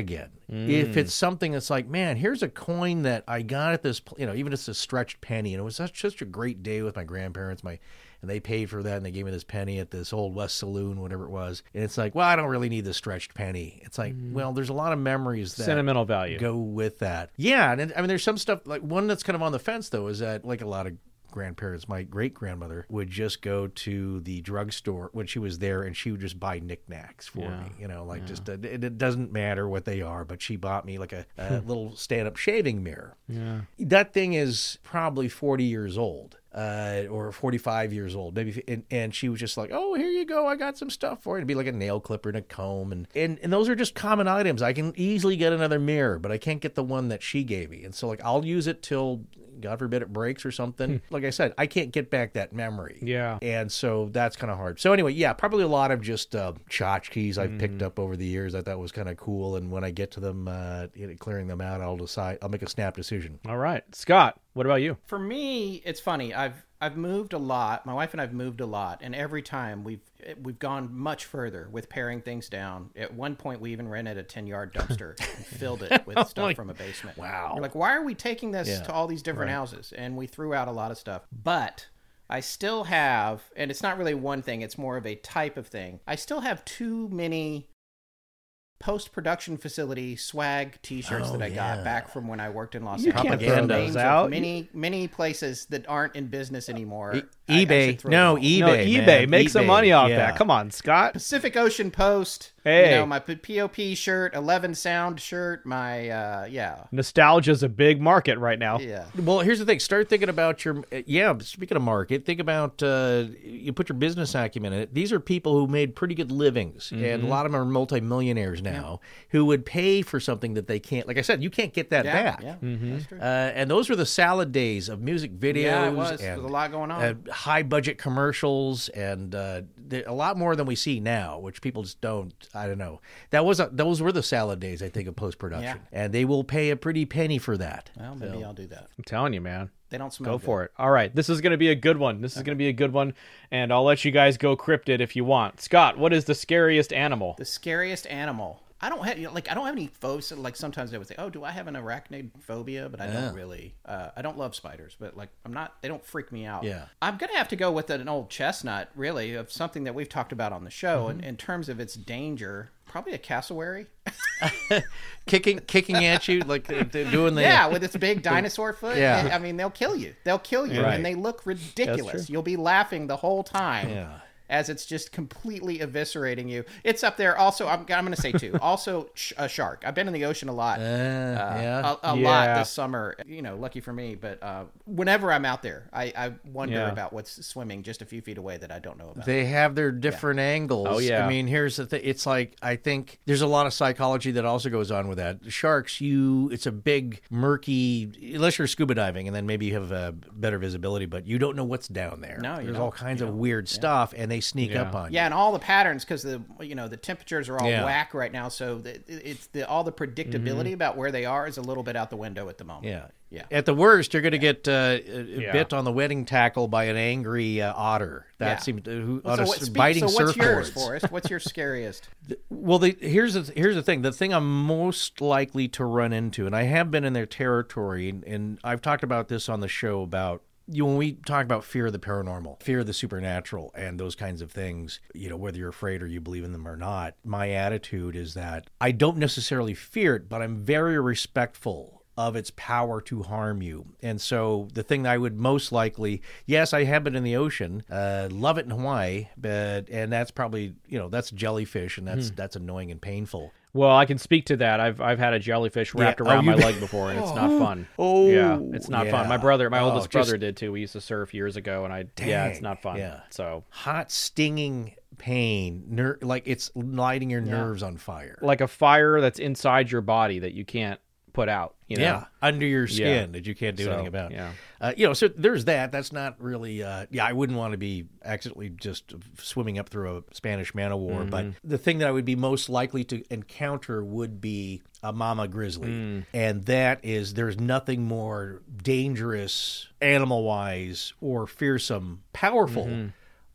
If it's something that's like, man, here's a coin that I got at this, you know, even if it's a stretched penny, and it was such, such a great day with my grandparents, my and they paid for that, and they gave me this penny at this Old West Saloon, whatever it was. And it's like, well, I don't really need this stretched penny. It's like, mm. well, there's a lot of memories that sentimental value go with that. Yeah, and I mean, there's some stuff, like one that's kind of on the fence, though, is that, like a lot of grandparents, my great-grandmother would just go to the drugstore when she was there, and she would just buy knickknacks for yeah. me, you know, like yeah. just, a, it, it doesn't matter what they are, but she bought me like a, a little stand-up shaving mirror. Yeah. That thing is probably forty years old. Uh, or forty-five years old, maybe, and, and she was just like, "Oh, here you go, I got some stuff for you." It'd be like a nail clipper and a comb, and, and and those are just common items. I can easily get another mirror, but I can't get the one that she gave me, and so like I'll use it till, God forbid, it breaks or something. Like I said, I can't get back that memory. Yeah, and so that's kind of hard. So anyway, yeah, probably a lot of just uh, tchotchkes I've mm. picked up over the years that that was kind of cool, and when I get to them, uh, you know, clearing them out, I'll decide. I'll make a snap decision. All right, Scott, what about you? For me, it's funny. I've I've moved a lot. My wife and I've moved a lot, and every time we've we've gone much further with paring things down. At one point, we even rented a ten-yard dumpster and filled it with stuff like, from a basement. Wow! We're like, why are we taking this yeah. to all these different right. houses? And we threw out a lot of stuff. But I still have, and it's not really one thing. It's more of a type of thing. I still have too many post-production facility swag t-shirts oh, that I yeah. got back from when I worked in Los you Angeles. can't throw those Names out. Of many, many places that aren't in business anymore. E- I- I eBay. should throw no, them. eBay. No, eBay. man. Make some eBay. money off yeah. that. Come on, Scott. Pacific Ocean Post. Hey. You know, my P O P shirt, eleven Sound shirt, my, uh, yeah. Nostalgia's a big market right now. Yeah. Well, here's the thing. Start thinking about your, yeah, speaking of market, think about, uh, you put your business acumen in it. These are people who made pretty good livings, mm-hmm. and a lot of them are multimillionaires now, yeah. who would pay for something that they can't, like I said, you can't get that yeah, back. Yeah, mm-hmm. that's true. Uh, and those were the salad days of music videos. Yeah, it was. And, There was a lot going on. Uh, high budget commercials, and uh, a lot more than we see now, which people just don't, I don't know. That was a, those were the salad days, I think, of post-production. Yeah. And they will pay a pretty penny for that. Well, maybe so. I'll do that. I'm telling you, man. They don't smell Go good. for it. All right. This is going to be a good one. This is going to be a good one. And I'll let you guys go cryptid if you want. Scott, what is the scariest animal? The scariest animal. I don't have, like, I don't have any phobias. Like, sometimes they would say, oh, do I have an arachnid phobia? But I Yeah. don't really. Uh, I don't love spiders, but, like, I'm not, they don't freak me out. Yeah. I'm going to have to go with an old chestnut, really, of something that we've talked about on the show. Mm-hmm. And in terms of its danger, probably a cassowary. kicking kicking at you, like uh, doing the... Yeah, with its big dinosaur foot. Yeah. I mean, they'll kill you. They'll kill you. Right. And they look ridiculous. That's true. You'll be laughing the whole time. Yeah. As it's just completely eviscerating you. It's up there. Also, I'm, I'm going to say two. Also, sh- a shark. I've been in the ocean a lot. Uh, Uh, yeah. a, a Yeah. lot this summer. You know, lucky for me. But uh, whenever I'm out there, I, I wonder Yeah. about what's swimming just a few feet away that I don't know about. They have their different angles. Oh, yeah. I mean, here's the thing. It's like, I think there's a lot of psychology that also goes on with that. Sharks, you, it's a big, murky, unless you're scuba diving, and then maybe you have uh, better visibility, but you don't know what's down there. No, you There's don't. all kinds You of don't. weird stuff, and they sneak Yeah. up on you. Yeah, and all the patterns, because the you know the temperatures are all Yeah. whack right now, so the, it's the all the predictability about where they are is a little bit out the window at the moment. Yeah. Yeah. At the worst, you're going to get uh, Yeah. bit on the wedding tackle by an angry uh, otter. That Yeah. seems to, who Well, on so a what, s- speak, biting so what's yours, surfboards. Forrest? What's your scariest? Well, the, here's the here's the thing. The thing I'm most likely to run into, and I have been in their territory, and, and I've talked about this on the show about. You know, when we talk about fear of the paranormal, fear of the supernatural, and those kinds of things, you know, whether you're afraid or you believe in them or not, my attitude is that I don't necessarily fear it, but I'm very respectful of its power to harm you. And so the thing that I would most likely, yes, I have been in the ocean, uh, love it in Hawaii, but and that's probably, you know, that's jellyfish, and that's that's annoying and painful. Well, I can speak to that. I've I've had a jellyfish wrapped Yeah. Oh, around you- my leg before, and it's not fun. Oh, yeah, it's not fun. My yeah. brother, my Oh, oldest just- brother, did too. We used to surf years ago, and I yeah, it's Dang. not fun. Yeah. So Hot, stinging pain, ner- like it's lighting your nerves on fire. like a fire that's inside your body that you can't put out. You know? Yeah, under your skin Yeah. that you can't do So, anything about. yeah. Uh, you know, so there's that. That's not really, uh, yeah, I wouldn't want to be accidentally just swimming up through a Spanish man o' war. Mm-hmm. But the thing that I would be most likely to encounter would be a mama grizzly. Mm. And that is, there's nothing more dangerous, animal wise, or fearsome, powerful. Mm-hmm.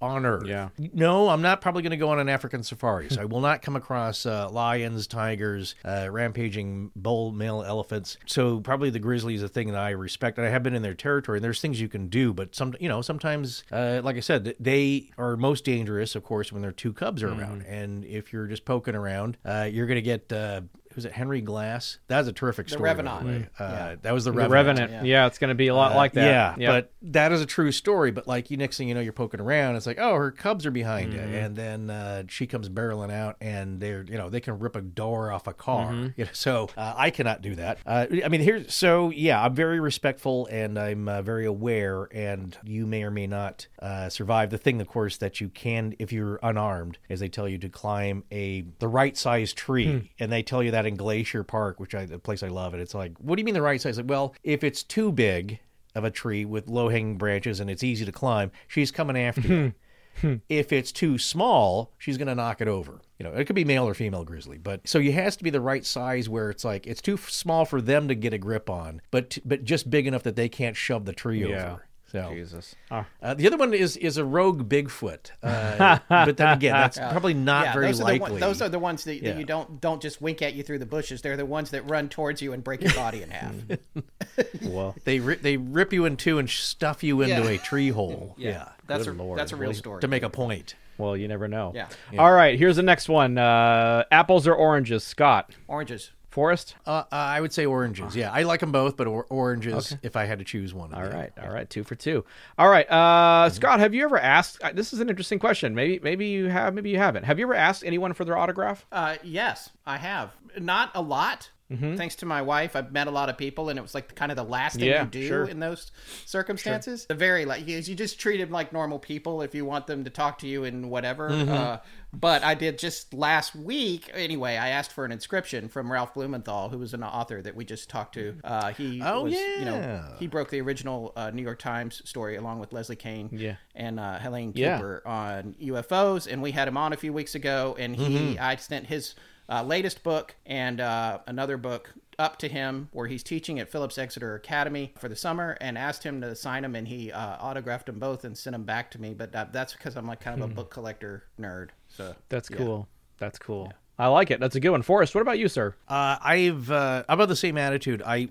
on earth. Yeah. No, I'm not probably going to go on an African safari. So I will not come across uh, lions, tigers, uh, rampaging bull male elephants. So probably the grizzly is a thing that I respect, and I have been in their territory. And there's things you can do, but some, you know, sometimes, uh, like I said, they are most dangerous, of course, when their two cubs are mm-hmm. around. And if you're just poking around, uh, you're going to get. Uh, was it Henry Glass? That was a terrific the story. Revenant. Mm. Uh, yeah. That was the, the Revenant. Revenant. Yeah. yeah, it's going to be a lot uh, like that. Yeah, yep. but that is a true story. But like you, next thing you know, you're poking around. It's like, oh, her cubs are behind mm-hmm. you, and then uh, she comes barreling out, and they're, you know, they can rip a door off a car. Mm-hmm. You know, so uh, I cannot do that. Uh, I mean, here's so yeah, I'm very respectful, and I'm uh, very aware. And you may or may not uh, survive. The thing, of course, that you can, if you're unarmed, is they tell you to climb a the right size tree, hmm. and they tell you that in Glacier Park. Which I, the place I love, and it's like, what do you mean the right size? Like, well, if it's too big of a tree with low-hanging branches and it's easy to climb, she's coming after you. If it's too small, she's going to knock it over. You know, it could be male or female grizzly, but so it has to be the right size where it's like it's too small for them to get a grip on, but but just big enough that they can't shove the tree yeah. over. So, Jesus. Oh. Uh, the other one is is a rogue Bigfoot, uh, but then again, that's yeah. probably not yeah, very those likely. Are the one, those are the ones that, yeah. that you don't don't just wink at you through the bushes. They're the ones that run towards you and break your body in half. Well, they ri- they rip you in two and stuff you into yeah. a tree hole. Yeah, yeah. that's Good a Lord. that's a real story To make a point. Well, you never know. Yeah. yeah. All right, here's the next one. Uh, apples or oranges, Scott? Oranges. Forrest? Uh, uh, I would say oranges. Yeah, I like them both, but or- oranges okay. if I had to choose one. All right, all right, two for two. All right, uh, mm-hmm. Scott, have you ever asked? Uh, this is an interesting question. Maybe, maybe you have, maybe you haven't. Have you ever asked anyone for their autograph? Uh, yes, I have. Not a lot. Mm-hmm. Thanks to my wife, I've met a lot of people, and it was like kind of the last thing yeah, you do sure. in those circumstances. Sure. The very like you, you just treat them like normal people if you want them to talk to you and whatever. Mm-hmm. Uh, but I did just last week. Anyway, I asked for an inscription from Ralph Blumenthal, who was an author that we just talked to. Uh, he oh was, yeah, you know, he broke the original uh, New York Times story along with Leslie Kane yeah. and uh, Helene yeah. Cooper on U F Os, and we had him on a few weeks ago, and he mm-hmm. I sent his uh, latest book and uh, another book up to him where he's teaching at Phillips Exeter Academy for the summer, and asked him to sign them, and he uh, autographed them both and sent them back to me. But that, that's because I'm like kind of a book collector nerd. So that's yeah. cool. That's cool. Yeah. I like it. That's a good one. Forrest, what about you, sir? Uh, I've uh, I'm of the same attitude. I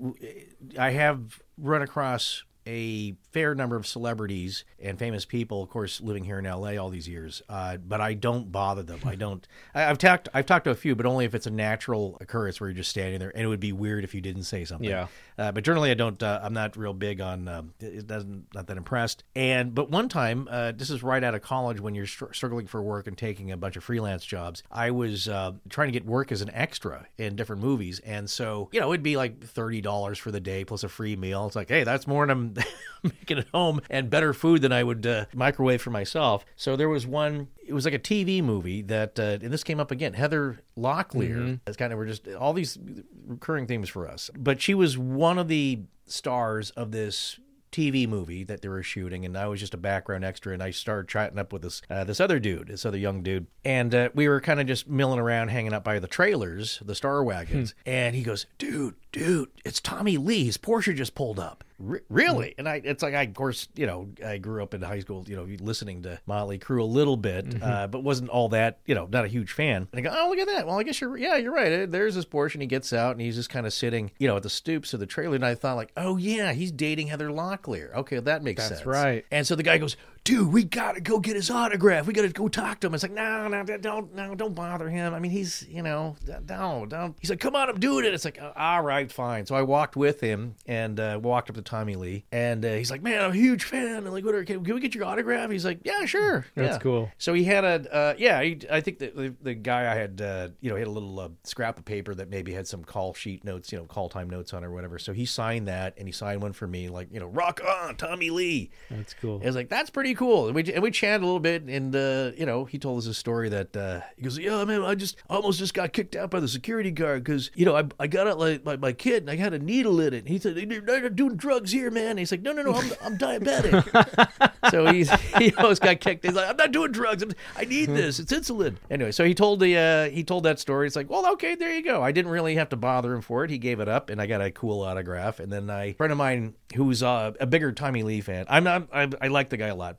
I have run across a fair number of celebrities and famous people, of course, living here in L A all these years. Uh, but I don't bother them. I don't. I, I've talked. I've talked to a few, but only if it's a natural occurrence where you're just standing there, and it would be weird if you didn't say something. Yeah. Uh, but generally, I don't. Uh, I'm not real big on. Uh, it doesn't. Not that impressed. And but one time, uh, this is right out of college when you're str- struggling for work and taking a bunch of freelance jobs. I was uh, trying to get work as an extra in different movies, and so you know it'd be like thirty dollars for the day plus a free meal. It's like, hey, that's more than I'm making at home, and better food than I would uh, microwave for myself. So there was one. It was like a T V movie that, uh, and this came up again, Heather Locklear. Mm-hmm. It's kind of, we're just, all these recurring themes for us. But she was one of the stars of this T V movie that they were shooting, and I was just a background extra, and I started chatting up with this uh, this other dude, this other young dude, and uh, we were kind of just milling around, hanging out by the trailers, the Star Wagons, hmm. and he goes, dude, dude, it's Tommy Lee. His Porsche just pulled up. R- really? And I, it's like, I, of course, you know, I grew up in high school, you know, listening to Motley Crue a little bit, mm-hmm. uh, but wasn't all that, you know, not a huge fan. And I go, oh, look at that. Well, I guess you're, yeah, you're right. There's this Porsche, and he gets out, and he's just kind of sitting, you know, at the stoops of the trailer. And I thought, like, oh, yeah, he's dating Heather Locklear. Okay, that makes That's sense. That's right. And so the guy goes, dude, we got to go get his autograph. We got to go talk to him. It's like, no, no, don't, no, don't bother him. I mean, he's, you know, don't, don't. He's like, come on, I'm doing it. It's like, all right, fine. So I walked with him and uh, walked up to Tommy Lee, and uh, he's like, man, I'm a huge fan. And like, what are, can, can we get your autograph? He's like, yeah, sure. That's yeah. cool. So he had a, uh, yeah, he, I think that the, the guy I had, uh, you know, he had a little uh, scrap of paper that maybe had some call sheet notes, you know, call time notes on or whatever. So he signed that, and he signed one for me, like, you know, rock on, Tommy Lee. That's cool. I was like, that's pretty cool. And we, and we chatted a little bit, and, uh, you know, he told us a story that, uh, he goes, yeah, man, I just almost just got kicked out by the security guard because, you know, I, I got out like my, my kid, and I had a needle in it. And he said, they're not doing drugs here, man. And he's like, no, no, no, I'm, I'm diabetic. So he's, he almost got kicked. He's like, I'm not doing drugs. I'm, I need this. It's insulin. Anyway, so he told the, uh, he told that story. It's like, well, okay, there you go. I didn't really have to bother him for it. He gave it up, and I got a cool autograph. And then I, a friend of mine who's uh, a bigger Tommy Lee fan, I'm not, I, I like the guy a lot, but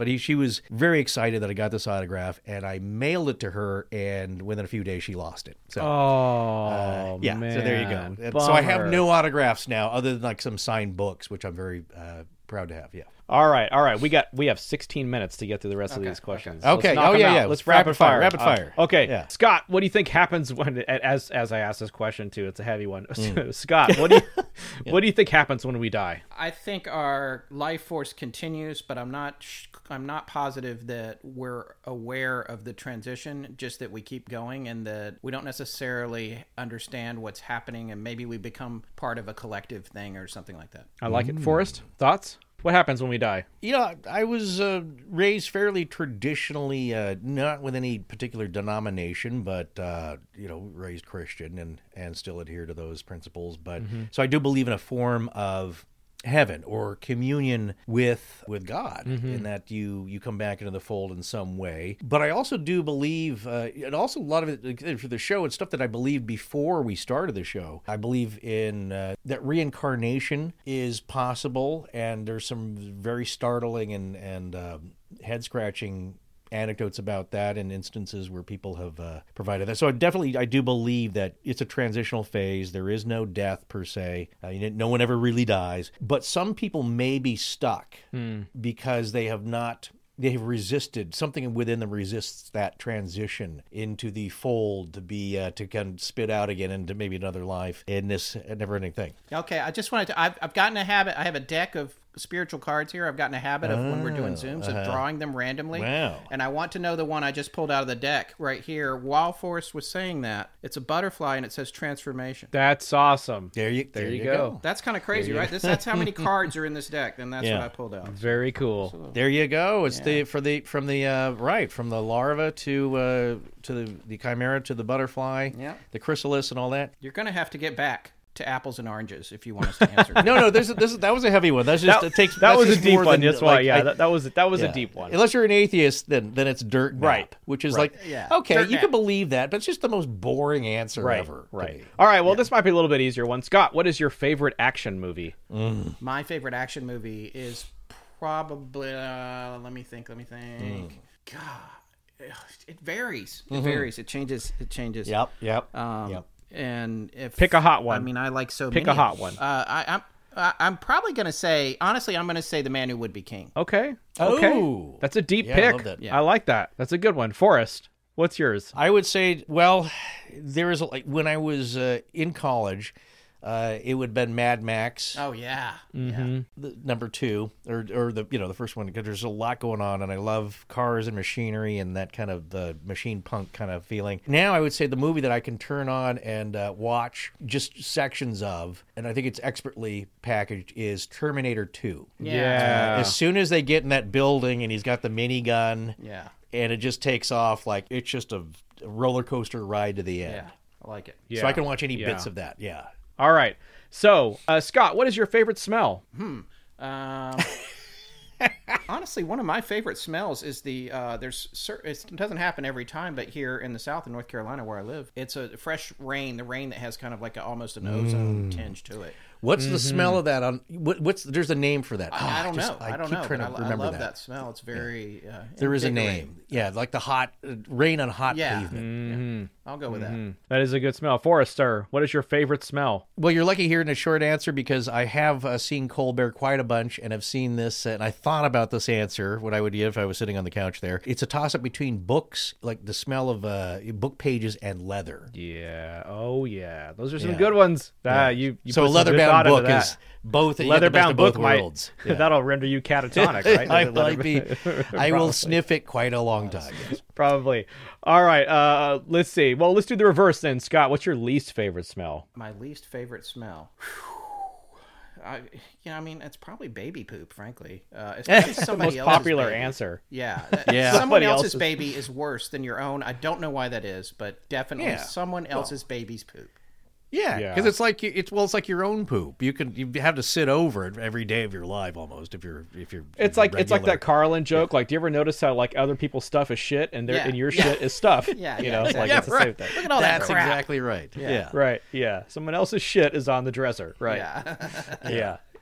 But he, she was very excited that I got this autograph, and I mailed it to her, and within a few days she lost it. So, Oh, uh, yeah. man. So there you go. And so I have Bummer. no autographs now, other than like some signed books, which I'm very uh, proud to have. Yeah. All right, all right. We got we have sixteen minutes to get through the rest of these questions. Let's Okay. knock Oh, them yeah, out. yeah. Let's Rapid rapid fire, fire. rapid Uh, fire. okay, Yeah. Scott, what do you think happens when as as I ask this question too? It's a heavy one. Scott, what do you what do you think happens when we die? I think our life force continues, but I'm not. Sh- I'm not positive that we're aware of the transition. Just that we keep going, and that we don't necessarily understand what's happening, and maybe we become part of a collective thing or something like that. I like it. Forrest, thoughts? What happens when we die? You know, I was uh, raised fairly traditionally, uh, not with any particular denomination, but, uh, you know, raised Christian and, and still adhere to those principles. But so I do believe in a form of heaven or communion with with God, in that you you come back into the fold in some way. But I also do believe, uh, and also a lot of it like, for the show, it's stuff that I believed before we started the show. I believe in uh, that reincarnation is possible, and there's some very startling and and um, head scratching anecdotes about that and instances where people have uh, provided that. So I definitely, I do believe that it's a transitional phase. There is no death per se. Uh, you know, no one ever really dies. But some people may be stuck because they have not, they have resisted, something within them resists that transition into the fold to be, uh, to kind of spit out again into maybe another life in this never-ending thing. Okay, I just wanted to. I've, I've gotten a habit. I have a deck of spiritual cards here. I've gotten a habit of when we're doing Zooms of drawing them randomly. Wow. And I want to know the one I just pulled out of the deck right here. While Forrest was saying that, it's a butterfly and it says transformation. That's awesome. There you, there you you go. go. That's kind of crazy, right? This, that's how many cards are in this deck, and that's Yeah. what I pulled out. Very cool. There you go. It's the for the from the uh, right from the larva to uh, to the, the chimera to the butterfly, Yeah. the chrysalis and all that. You're going to have to get back to apples and oranges if you want us to answer. No, no, this is this is, that was a heavy one. That's just That, it takes that that's was a just deep more one. than, That's why. like, Yeah, I- that, that was that was yeah. a deep one. Unless you're an atheist, then then it's dirt nap, Right. which is Right. like Yeah. okay, Dirt you nap. can believe that, but it's just the most boring answer Right. ever. to Right. me. All right. Well, this might be a little bit easier one. Scott, what is your favorite action movie? My favorite action movie is probably. Uh, let me think. Let me think. God, it varies. It varies. It changes. It changes. Yep. Yep. Um, yep. And if Pick a hot one. I mean, I like so Pick many. a hot one. Uh, I, I'm. I- I'm probably going to say. Honestly, I'm going to say The Man Who Would Be King. Okay. Okay. Oh. That's a deep Yeah, I pick. love that. Yeah. I like that. That's a good one. Forrest, what's yours? I would say, well, there is a, like when I was uh, in college, uh, it would have been Mad Max. Oh yeah. Mm-hmm. The, number two, or or the you know the first one, because there's a lot going on, and I love cars and machinery and that kind of the machine punk kind of feeling. Now I would say the movie that I can turn on and uh, watch just sections of, and I think it's expertly packaged, is Terminator two. Yeah. As soon as they get in that building and he's got the minigun, Yeah. and it just takes off like it's just a, a roller coaster ride to the end. Yeah. I like it. Yeah. So I can watch any Yeah. bits of that. Yeah. All right. So, uh, Scott, what is your favorite smell? Um, honestly, one of my favorite smells is the uh, there's cer- it doesn't happen every time, but here in the South in North Carolina where I live, it's a fresh rain. The rain that has kind of like a, almost an ozone tinge to it. What's the smell of that? On what, what's there's a name for that? I, Ah, I don't just- know. I, don't keep know. trying but to I, I remember love that. that. smell. It's very. Uh, There is a invigorating. name. Yeah, like the hot uh, rain on hot Yeah. pavement. Mm-hmm. I'll go with that. That is a good smell. Forrest, sir, what is your favorite smell? Well, you're lucky here in a short answer because I have uh, seen Colbert quite a bunch and have seen this, and I thought about this answer, what I would give if I was sitting on the couch there. It's a toss-up between books, like the smell of uh, book pages, and leather. Yeah. Oh, yeah. Those are some Yeah. good ones. Ah, you, you So a put some good leather-bound thought into book that. is both you get the best Leather-bound of both book might worlds. Yeah. that'll render you catatonic, right? I Leather- might be. I will Probably. sniff it quite a long time. Yes. Probably. All right. Uh, let's see. Well, let's do the reverse then. Scott, what's your least favorite smell? My least favorite smell. I, yeah, I mean, it's probably baby poop, frankly. Uh, especially somebody Most else's popular baby. answer. Yeah. Yeah. Someone Somebody else's else's. baby is worse than your own. I don't know why that is, but definitely Yeah. someone else's baby's poop. Yeah, Yeah. because it's like you- it's well, it's like your own poop. You can you have to sit over it every day of your life almost if you're if you're. It's if you're like it's like regular. that Carlin joke. Like, do you ever notice how like other people's stuff is shit and their Yeah. and your Yeah. shit is stuff? Yeah, you yeah, know, exactly. like Yeah, it's the right. same thing. Look at all That's that crap. exactly right. Yeah. Right. Yeah. Someone else's shit is on the dresser. Right. Yeah. Yeah. Yeah.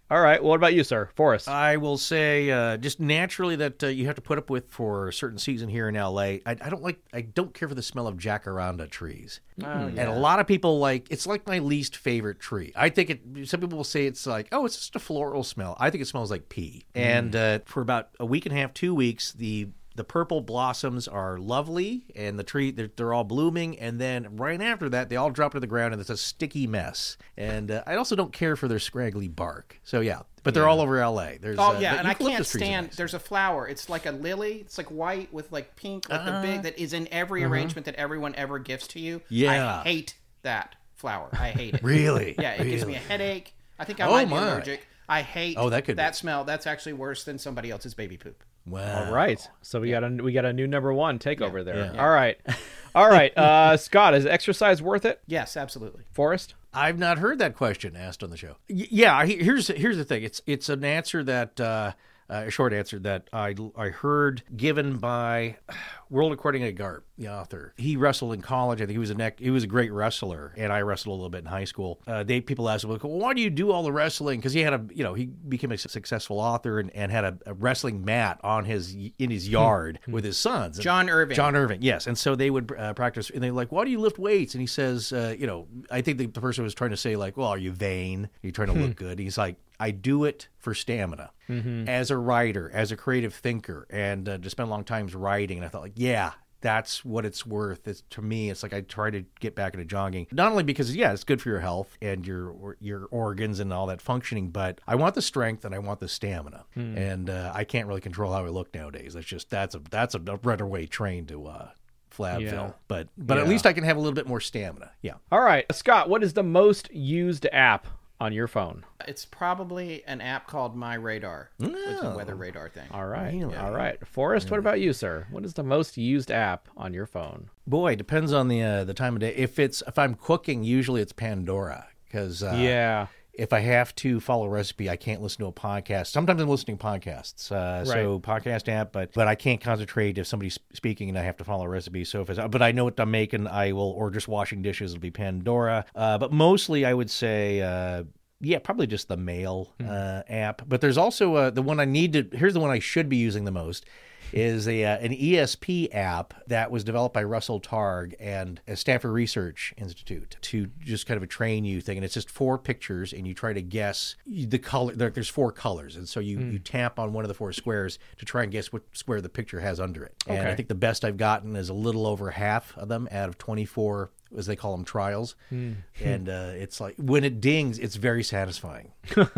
All right. Well, what about you, sir? Forrest. I will say, uh, just naturally that uh, you have to put up with for a certain season here in L A. I, I don't like, I don't care for the smell of jacaranda trees, Oh, and yeah. a lot of people like. It's like my least favorite tree. I think it. Some people will say it's like, oh, it's just a floral smell. I think it smells like pee. And uh, for about a week and a half, two weeks, the The purple blossoms are lovely, and the tree, they're, they're all blooming, and then right after that, they all drop to the ground, and it's a sticky mess. And uh, I also don't care for their scraggly bark. So, yeah, but they're all over L A. There's, Oh uh, yeah, the and I can't eucalyptus trees are stand. nice. There's a flower. It's like a lily. It's like white with like pink, like the Uh, big that is in every arrangement that everyone ever gives to you. Yeah. I hate that flower. I hate it. Really? Yeah, it gives me a Really? headache. I think I Oh, might be my. allergic. I hate Oh, that could be. that smell. That's actually worse than somebody else's baby poop. Wow. All right. So we got a we got a new number one takeover there. Yeah. All right. All right. Uh, Scott, is exercise worth it? Yes, absolutely. Forrest? I've not heard that question asked on the show. Y- yeah, he- here's here's the thing. It's it's an answer that uh, uh, a short answer that I I heard given by World According to Garp, the author. He wrestled in college. I think he was a neck, he was a great wrestler, and I wrestled a little bit in high school. Uh, they people asked him, well, why do you do all the wrestling? Because he had a you know he became a successful author and, and had a, a wrestling mat on his in his yard with his sons. John Irving. John Irving, yes. And so they would uh, practice, and they're like, why do you lift weights? And he says, uh, you know, I think the, the person was trying to say, like, well, are you vain? Are you trying to look good? He's like, I do it for stamina. As a writer, as a creative thinker, and uh, to spend a long time writing. And I thought, like, yeah, that's what it's worth. It's, to me, it's like I try to get back into jogging, not only because, yeah, it's good for your health and your your organs and all that functioning, but I want the strength and I want the stamina. And uh, I can't really control how I look nowadays. That's just, that's a, that's a runaway train to uh, Flabville. Yeah. But, but at Yeah. least I can have a little bit more stamina. Yeah. All right. Scott, what is the most used app on your phone? It's probably an app called My Radar. It's a Oh. weather radar thing. All right. Really? All right. Forrest, what about you, sir? What is the most used app on your phone? Boy, it depends on the uh, the time of day. If it's if I'm cooking, usually it's Pandora because uh, yeah. if I have to follow a recipe, I can't listen to a podcast. Sometimes I'm listening to podcasts, uh, so podcast app, but but I can't concentrate if somebody's speaking and I have to follow a recipe. So if it's, but I know what I'm making, I will, or just washing dishes, it'll be Pandora. Uh, but mostly, I would say. Uh, Yeah, probably just the Mail uh, app. But there's also uh, the one I need to. Here's the one I should be using the most. Is a uh, an E S P app that was developed by Russell Targ and a Stanford Research Institute to just kind of a train you thing. And it's just four pictures, and you try to guess the color. There, there's four colors, and so you, you tap on one of the four squares to try and guess what square the picture has under it. And Okay. I think the best I've gotten is a little over half of them out of twenty-four, as they call them, trials. And uh, it's like when it dings, it's very satisfying.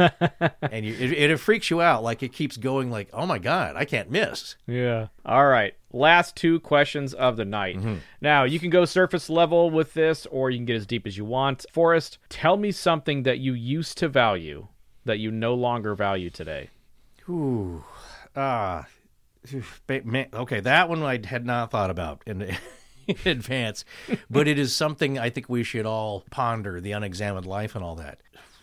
And you, it, it freaks you out. Like it keeps going like, oh my God, I can't miss. Yeah. All right. Last two questions of the night. Now, you can go surface level with this, or you can get as deep as you want. Forrest, tell me something that you used to value that you no longer value today. Ooh. Ah. Ba- man, okay, that one I had not thought about in, in advance. But it is something I think we should all ponder, the unexamined life and all that.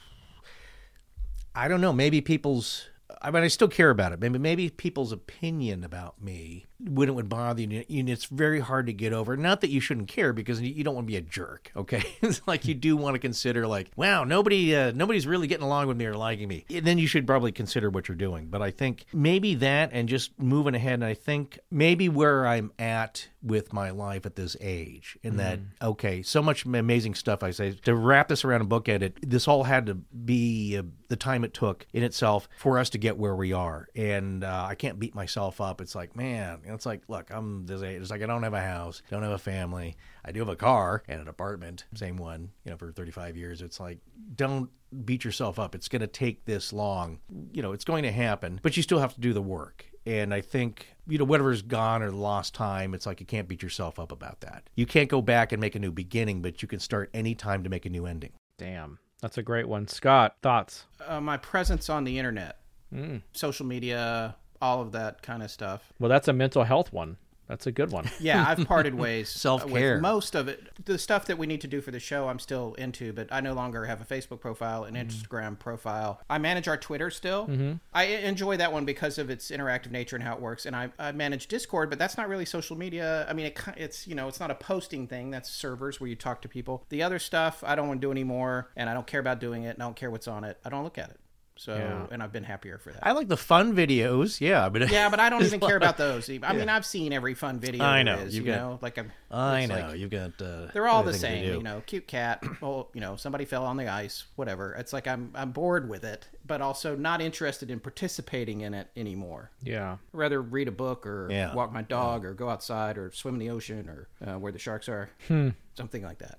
I don't know. Maybe people's... I mean, I still care about it. Maybe maybe people's opinion about me, when it would bother you, you know, it's very hard to get over. Not that you shouldn't care, because you don't want to be a jerk, okay? It's like you do want to consider, like, wow, nobody, uh, nobody's really getting along with me or liking me. And then you should probably consider what you're doing. But I think maybe that and just moving ahead, and I think maybe where I'm at with my life at this age, in that, okay, so much amazing stuff, I say, to wrap this around and bookend it, this all had to be uh, the time it took in itself for us to get where we are. And uh, I can't beat myself up. It's like, man, it's like, look, I'm this age. It's like I don't have a house, don't have a family. I do have a car and an apartment, same one, you know, for thirty-five years. It's like, don't beat yourself up. It's going to take this long. You know, it's going to happen, but you still have to do the work. And I think, you know, whatever's gone or lost time, it's like you can't beat yourself up about that. You can't go back and make a new beginning, but you can start any time to make a new ending. Damn. That's a great one. Scott, thoughts? Uh, my presence on the internet, Mm. social media, all of that kind of stuff. Well, that's a mental health one. That's a good one. Yeah, I've parted ways Self-care. with most of it. The stuff that we need to do for the show, I'm still into, but I no longer have a Facebook profile, an Instagram profile. I manage our Twitter still. Mm-hmm. I enjoy that one because of its interactive nature and how it works. And I, I manage Discord, but that's not really social media. I mean, it, it's, you know, it's not a posting thing. That's servers where you talk to people. The other stuff, I don't want to do anymore, and I don't care about doing it, and I don't care what's on it. I don't look at it. So, Yeah. and I've been happier for that. I like the fun videos. Yeah, but yeah, but I don't even care about those. I mean, I've seen every fun video I there know. is, You've you got- know, like I'm, I it's know like- you've got. Uh, they're all other the things to same, do. you know, cute cat. Well, you know, somebody fell on the ice, whatever. It's like I'm I'm bored with it, but also not interested in participating in it anymore. Yeah. I'd rather read a book or Yeah. walk my dog or go outside or swim in the ocean or uh, where the sharks are, Hmm. something like that.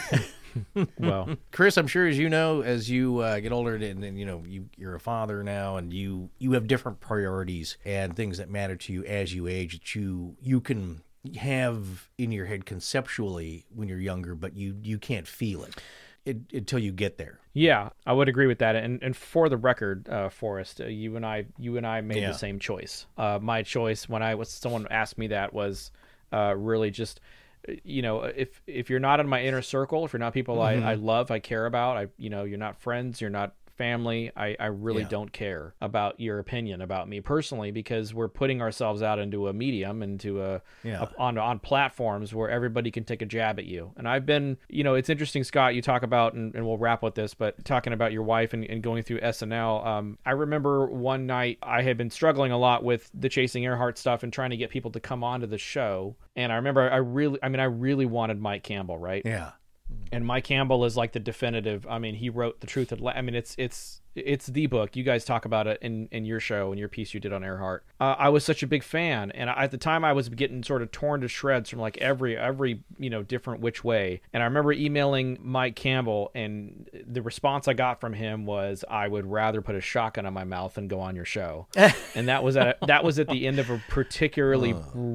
Well, Chris, I'm sure as you know, as you uh, get older, and, and you know you, you're a father now, and you you have different priorities and things that matter to you as you age that you you can have in your head conceptually when you're younger, but you you can't feel it, it until you get there. yeah, I would agree with that. And and for the record, uh, Forrest, uh, you and I, you and I made Yeah. the same choice. Uh, my choice when I was someone asked me that was uh, really just, uh, you know, if if you're not in my inner circle, if you're not people I, I love, I care about, I you know, you're not friends, you're not family, I, I really Yeah. don't care about your opinion about me personally, because we're putting ourselves out into a medium, into a, Yeah. a on on platforms where everybody can take a jab at you. And I've been, you know, it's interesting, Scott, you talk about, and, and we'll wrap with this, but talking about your wife and, and going through S N L, um, I remember one night I had been struggling a lot with the Chasing Earhart stuff and trying to get people to come onto the show. And I remember I really, I mean, I really wanted Mike Campbell, right? Yeah. And Mike Campbell is like the definitive. I mean, he wrote The Truth. At La- I mean, it's it's it's the book. You guys talk about it in, in your show and your piece you did on Earhart. Uh, I was such a big fan, and I, at the time I was getting sort of torn to shreds from like every every you know different which way. And I remember emailing Mike Campbell, and the response I got from him was, "I would rather put a shotgun on my mouth than go on your show." And that was at a, that was at the end of a particularly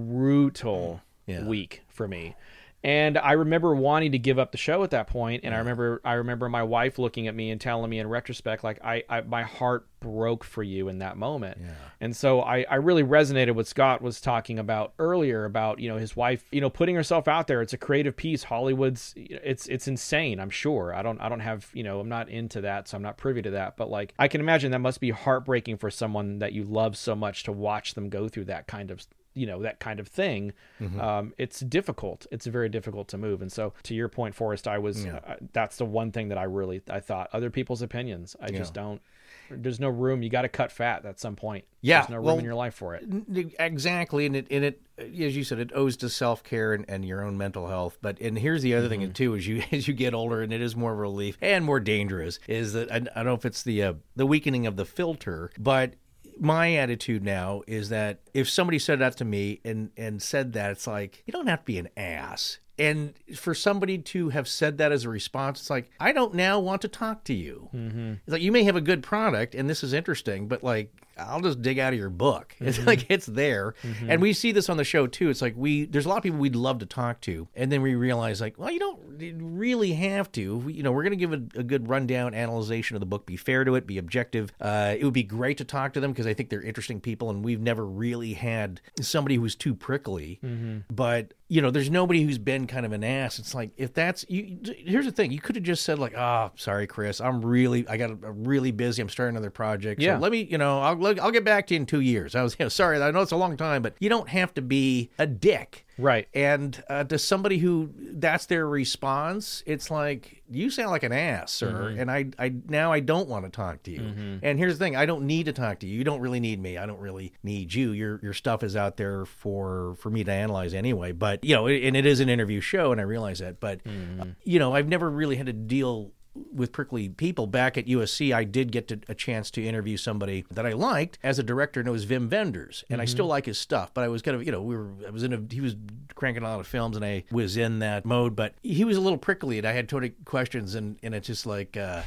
brutal Yeah. week for me. And I remember wanting to give up the show at that point, and I remember I remember my wife looking at me and telling me in retrospect, like, I, I my heart broke for you in that moment. Yeah. And so I, I really resonated with Scott was talking about earlier about, you know, his wife, you know, putting herself out there. It's a creative piece. Hollywood's it's it's insane, I'm sure. I don't I don't have, you know, I'm not into that, so I'm not privy to that. But like I can imagine that must be heartbreaking for someone that you love so much to watch them go through that kind of you know, that kind of thing. Mm-hmm. Um, it's difficult. It's very difficult to move. And so to your point, Forrest, I was, Yeah. uh, that's the one thing that I really, I thought other people's opinions, I just don't, there's no room. You got to cut fat at some point. Yeah, There's no room well, in your life for it. N- Exactly, and it, and it, as you said, it owes to self care and, and your own mental health. But and here's the other thing too: as you as you get older, and it is more of a relief and more dangerous, is that I, I don't know if it's the uh, the weakening of the filter, but my attitude now is that if somebody said that to me and and said that, it's like, you don't have to be an ass. And for somebody to have said that as a response, it's like, I don't now want to talk to you. Mm-hmm. It's like, you may have a good product and this is interesting, but like, I'll just dig out of your book. It's Mm-hmm. like, it's there. Mm-hmm. And we see this on the show too. It's like, we, there's a lot of people we'd love to talk to. And then we realize like, well, you don't really have to. We, you know, we're going to give a, a good rundown analyzation of the book, be fair to it, be objective. Uh, it would be great to talk to them because I think they're interesting people. And we've never really had somebody who's too prickly, mm-hmm. but you know, there's nobody who's been kind of an ass. It's like, if that's you, here's the thing. You could have just said like, oh, sorry, Chris, I'm really, I got a, a really busy. I'm starting another project. So Yeah. let me, you know, I'll, I'll get back to you in two years. I was, you know, sorry, I know it's a long time, but you don't have to be a dick. Right. And uh, to somebody who that's their response, it's like, you sound like an ass, sir. Mm-hmm. And I, I now I don't want to talk to you. Mm-hmm. And here's the thing: I don't need to talk to you. You don't really need me. I don't really need you. Your your stuff is out there for for me to analyze anyway. But you know, and it is an interview show, and I realize that. But Mm-hmm. uh, you know, I've never really had to deal with prickly people. Back at U S C, I did get to, a chance to interview somebody that I liked as a director, knows Wim Wenders, and mm-hmm. I still like his stuff. But I was kind of, you know, we were, I was in a, he was cranking a lot of films, and I was in that mode. But he was a little prickly, and I had twenty questions, and and it's just like. Uh,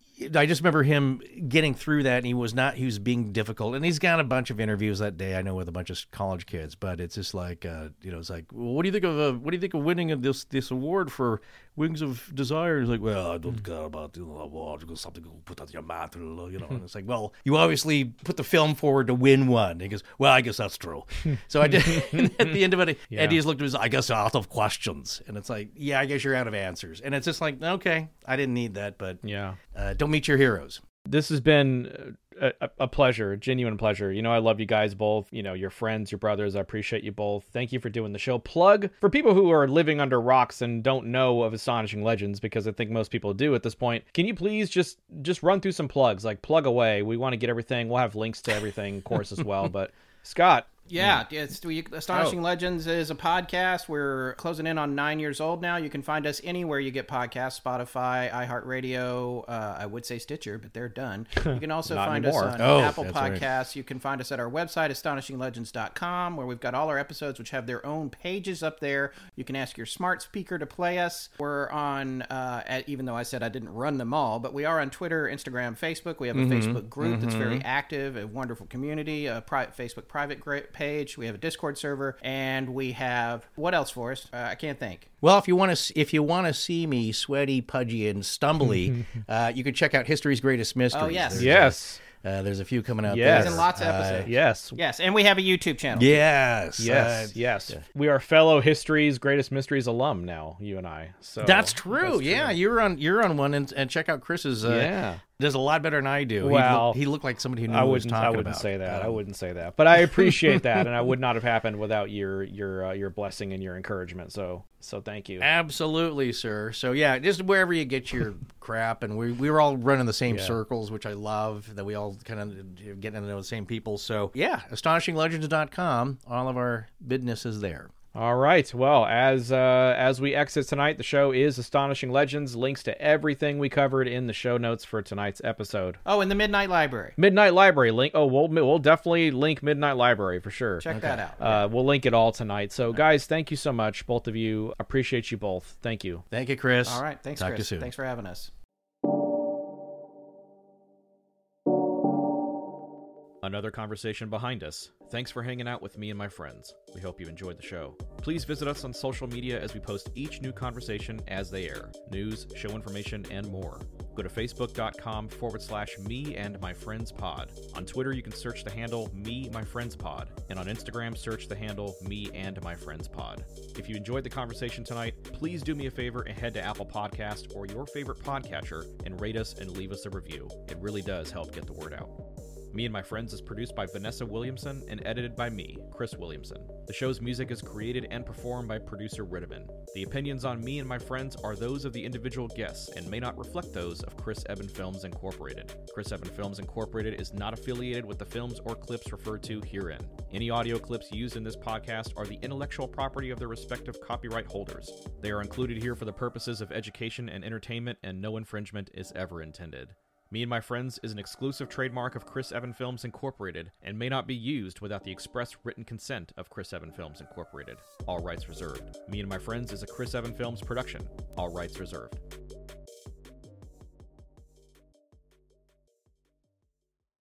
I just remember him getting through that, and he was not, he was being difficult. And he's got a bunch of interviews that day, I know, with a bunch of college kids, but it's just like, uh, you know, it's like, well, what do you think of, uh, what do you think of winning this, this award for Wings of Desire? He's like, well, I don't care about the award, you got something to put on your mouth, you know. And it's like, well, you obviously put the film forward to win one. And he goes, well, I guess that's true. So I did, at the end of it, Yeah. Eddie just looked at me, I guess out of questions. And it's like, yeah, I guess you're out of answers. And it's just like, okay, I didn't need that, but Yeah. uh, don't meet your heroes. This has been a, a pleasure, a genuine pleasure. You know, I love you guys both. You know, your friends, your brothers. I appreciate you both. Thank you for doing the show. Plug for people who are living under rocks and don't know of Astonishing Legends, because I think most people do at this point. Can you please just just run through some plugs? Like, plug away. We want to get everything. We'll have links to everything, of course, as well. But Scott. Yeah, it's we, Astonishing oh. Legends is a podcast. We're closing in on nine years old now. You can find us anywhere you get podcasts, Spotify, iHeartRadio, uh, I would say Stitcher, but they're done. You can also find anymore. us on oh, Apple Podcasts. Right. You can find us at our website, astonishing legends dot com, where we've got all our episodes, which have their own pages up there. You can ask your smart speaker to play us. We're on, uh, at, even though I said I didn't run them all, but we are on Twitter, Instagram, Facebook. We have a mm-hmm. Facebook group mm-hmm. that's very active, a wonderful community, a pri- Facebook private group page. We have a Discord server, and we have what else for us? Uh, I can't think. Well, if you want to, if you want to see me sweaty, pudgy, and stumbly, uh, you can check out History's Greatest Mysteries. Oh yes, There's yes. A, Uh, there's a few coming out yes. there. And lots of episodes. Uh, yes. Yes, and we have a YouTube channel. Yes. Yes. Uh, yes. yeah. We are fellow History's Greatest Mysteries alum now, you and I. So That's true. That's yeah, true. you're on you're on one, and, and check out Chris's. Uh, yeah. Does a lot better than I do. Well, he, look, he looked like somebody who knew I what he was wouldn't. talking I wouldn't about. say that. Um, I wouldn't say that. But I appreciate that, and I would not have happened without your your uh, your blessing and your encouragement. So so thank you. Absolutely, sir. So yeah, just wherever you get your crap, and we we were all running the same Yeah. circles, which I love. That we all kind of getting to know the same people. So yeah, astonishing legends dot com. All of our business is there. All right. Well, as uh, as we exit tonight, the show is Astonishing Legends. Links to everything we covered in the show notes for tonight's episode. Oh, and the Midnight Library. Midnight Library link. Oh, we'll we'll definitely link Midnight Library for sure. Check that out. Uh, we'll link it all tonight. So, guys, thank you so much, both of you. Appreciate you both. Thank you. Thank you, Chris. All right. Thanks, Talk Chris. to you soon. Thanks for having us. Another conversation behind us. Thanks for hanging out with me and my friends. We hope you enjoyed the show. Please visit us on social media as we post each new conversation as they air. News, show information, and more. Go to facebook.com forward slash me and my friends pod. On Twitter, you can search the handle me my friends pod. And on Instagram, search the handle me and my friends pod. If you enjoyed the conversation tonight, please do me a favor and head to Apple Podcast or your favorite podcatcher and rate us and leave us a review. It really does help get the word out. Me and My Friends is produced by Vanessa Williamson and edited by me, Chris Williamson. The show's music is created and performed by producer Rittiman. The opinions on Me and My Friends are those of the individual guests and may not reflect those of Chris Eben Films Incorporated. Chris Eben Films Incorporated is not affiliated with the films or clips referred to herein. Any audio clips used in this podcast are the intellectual property of their respective copyright holders. They are included here for the purposes of education and entertainment, and no infringement is ever intended. Me and My Friends is an exclusive trademark of Chris Eben Films Incorporated and may not be used without the express written consent of Chris Eben Films Incorporated. All rights reserved. Me and My Friends is a Chris Eben Films production. All rights reserved.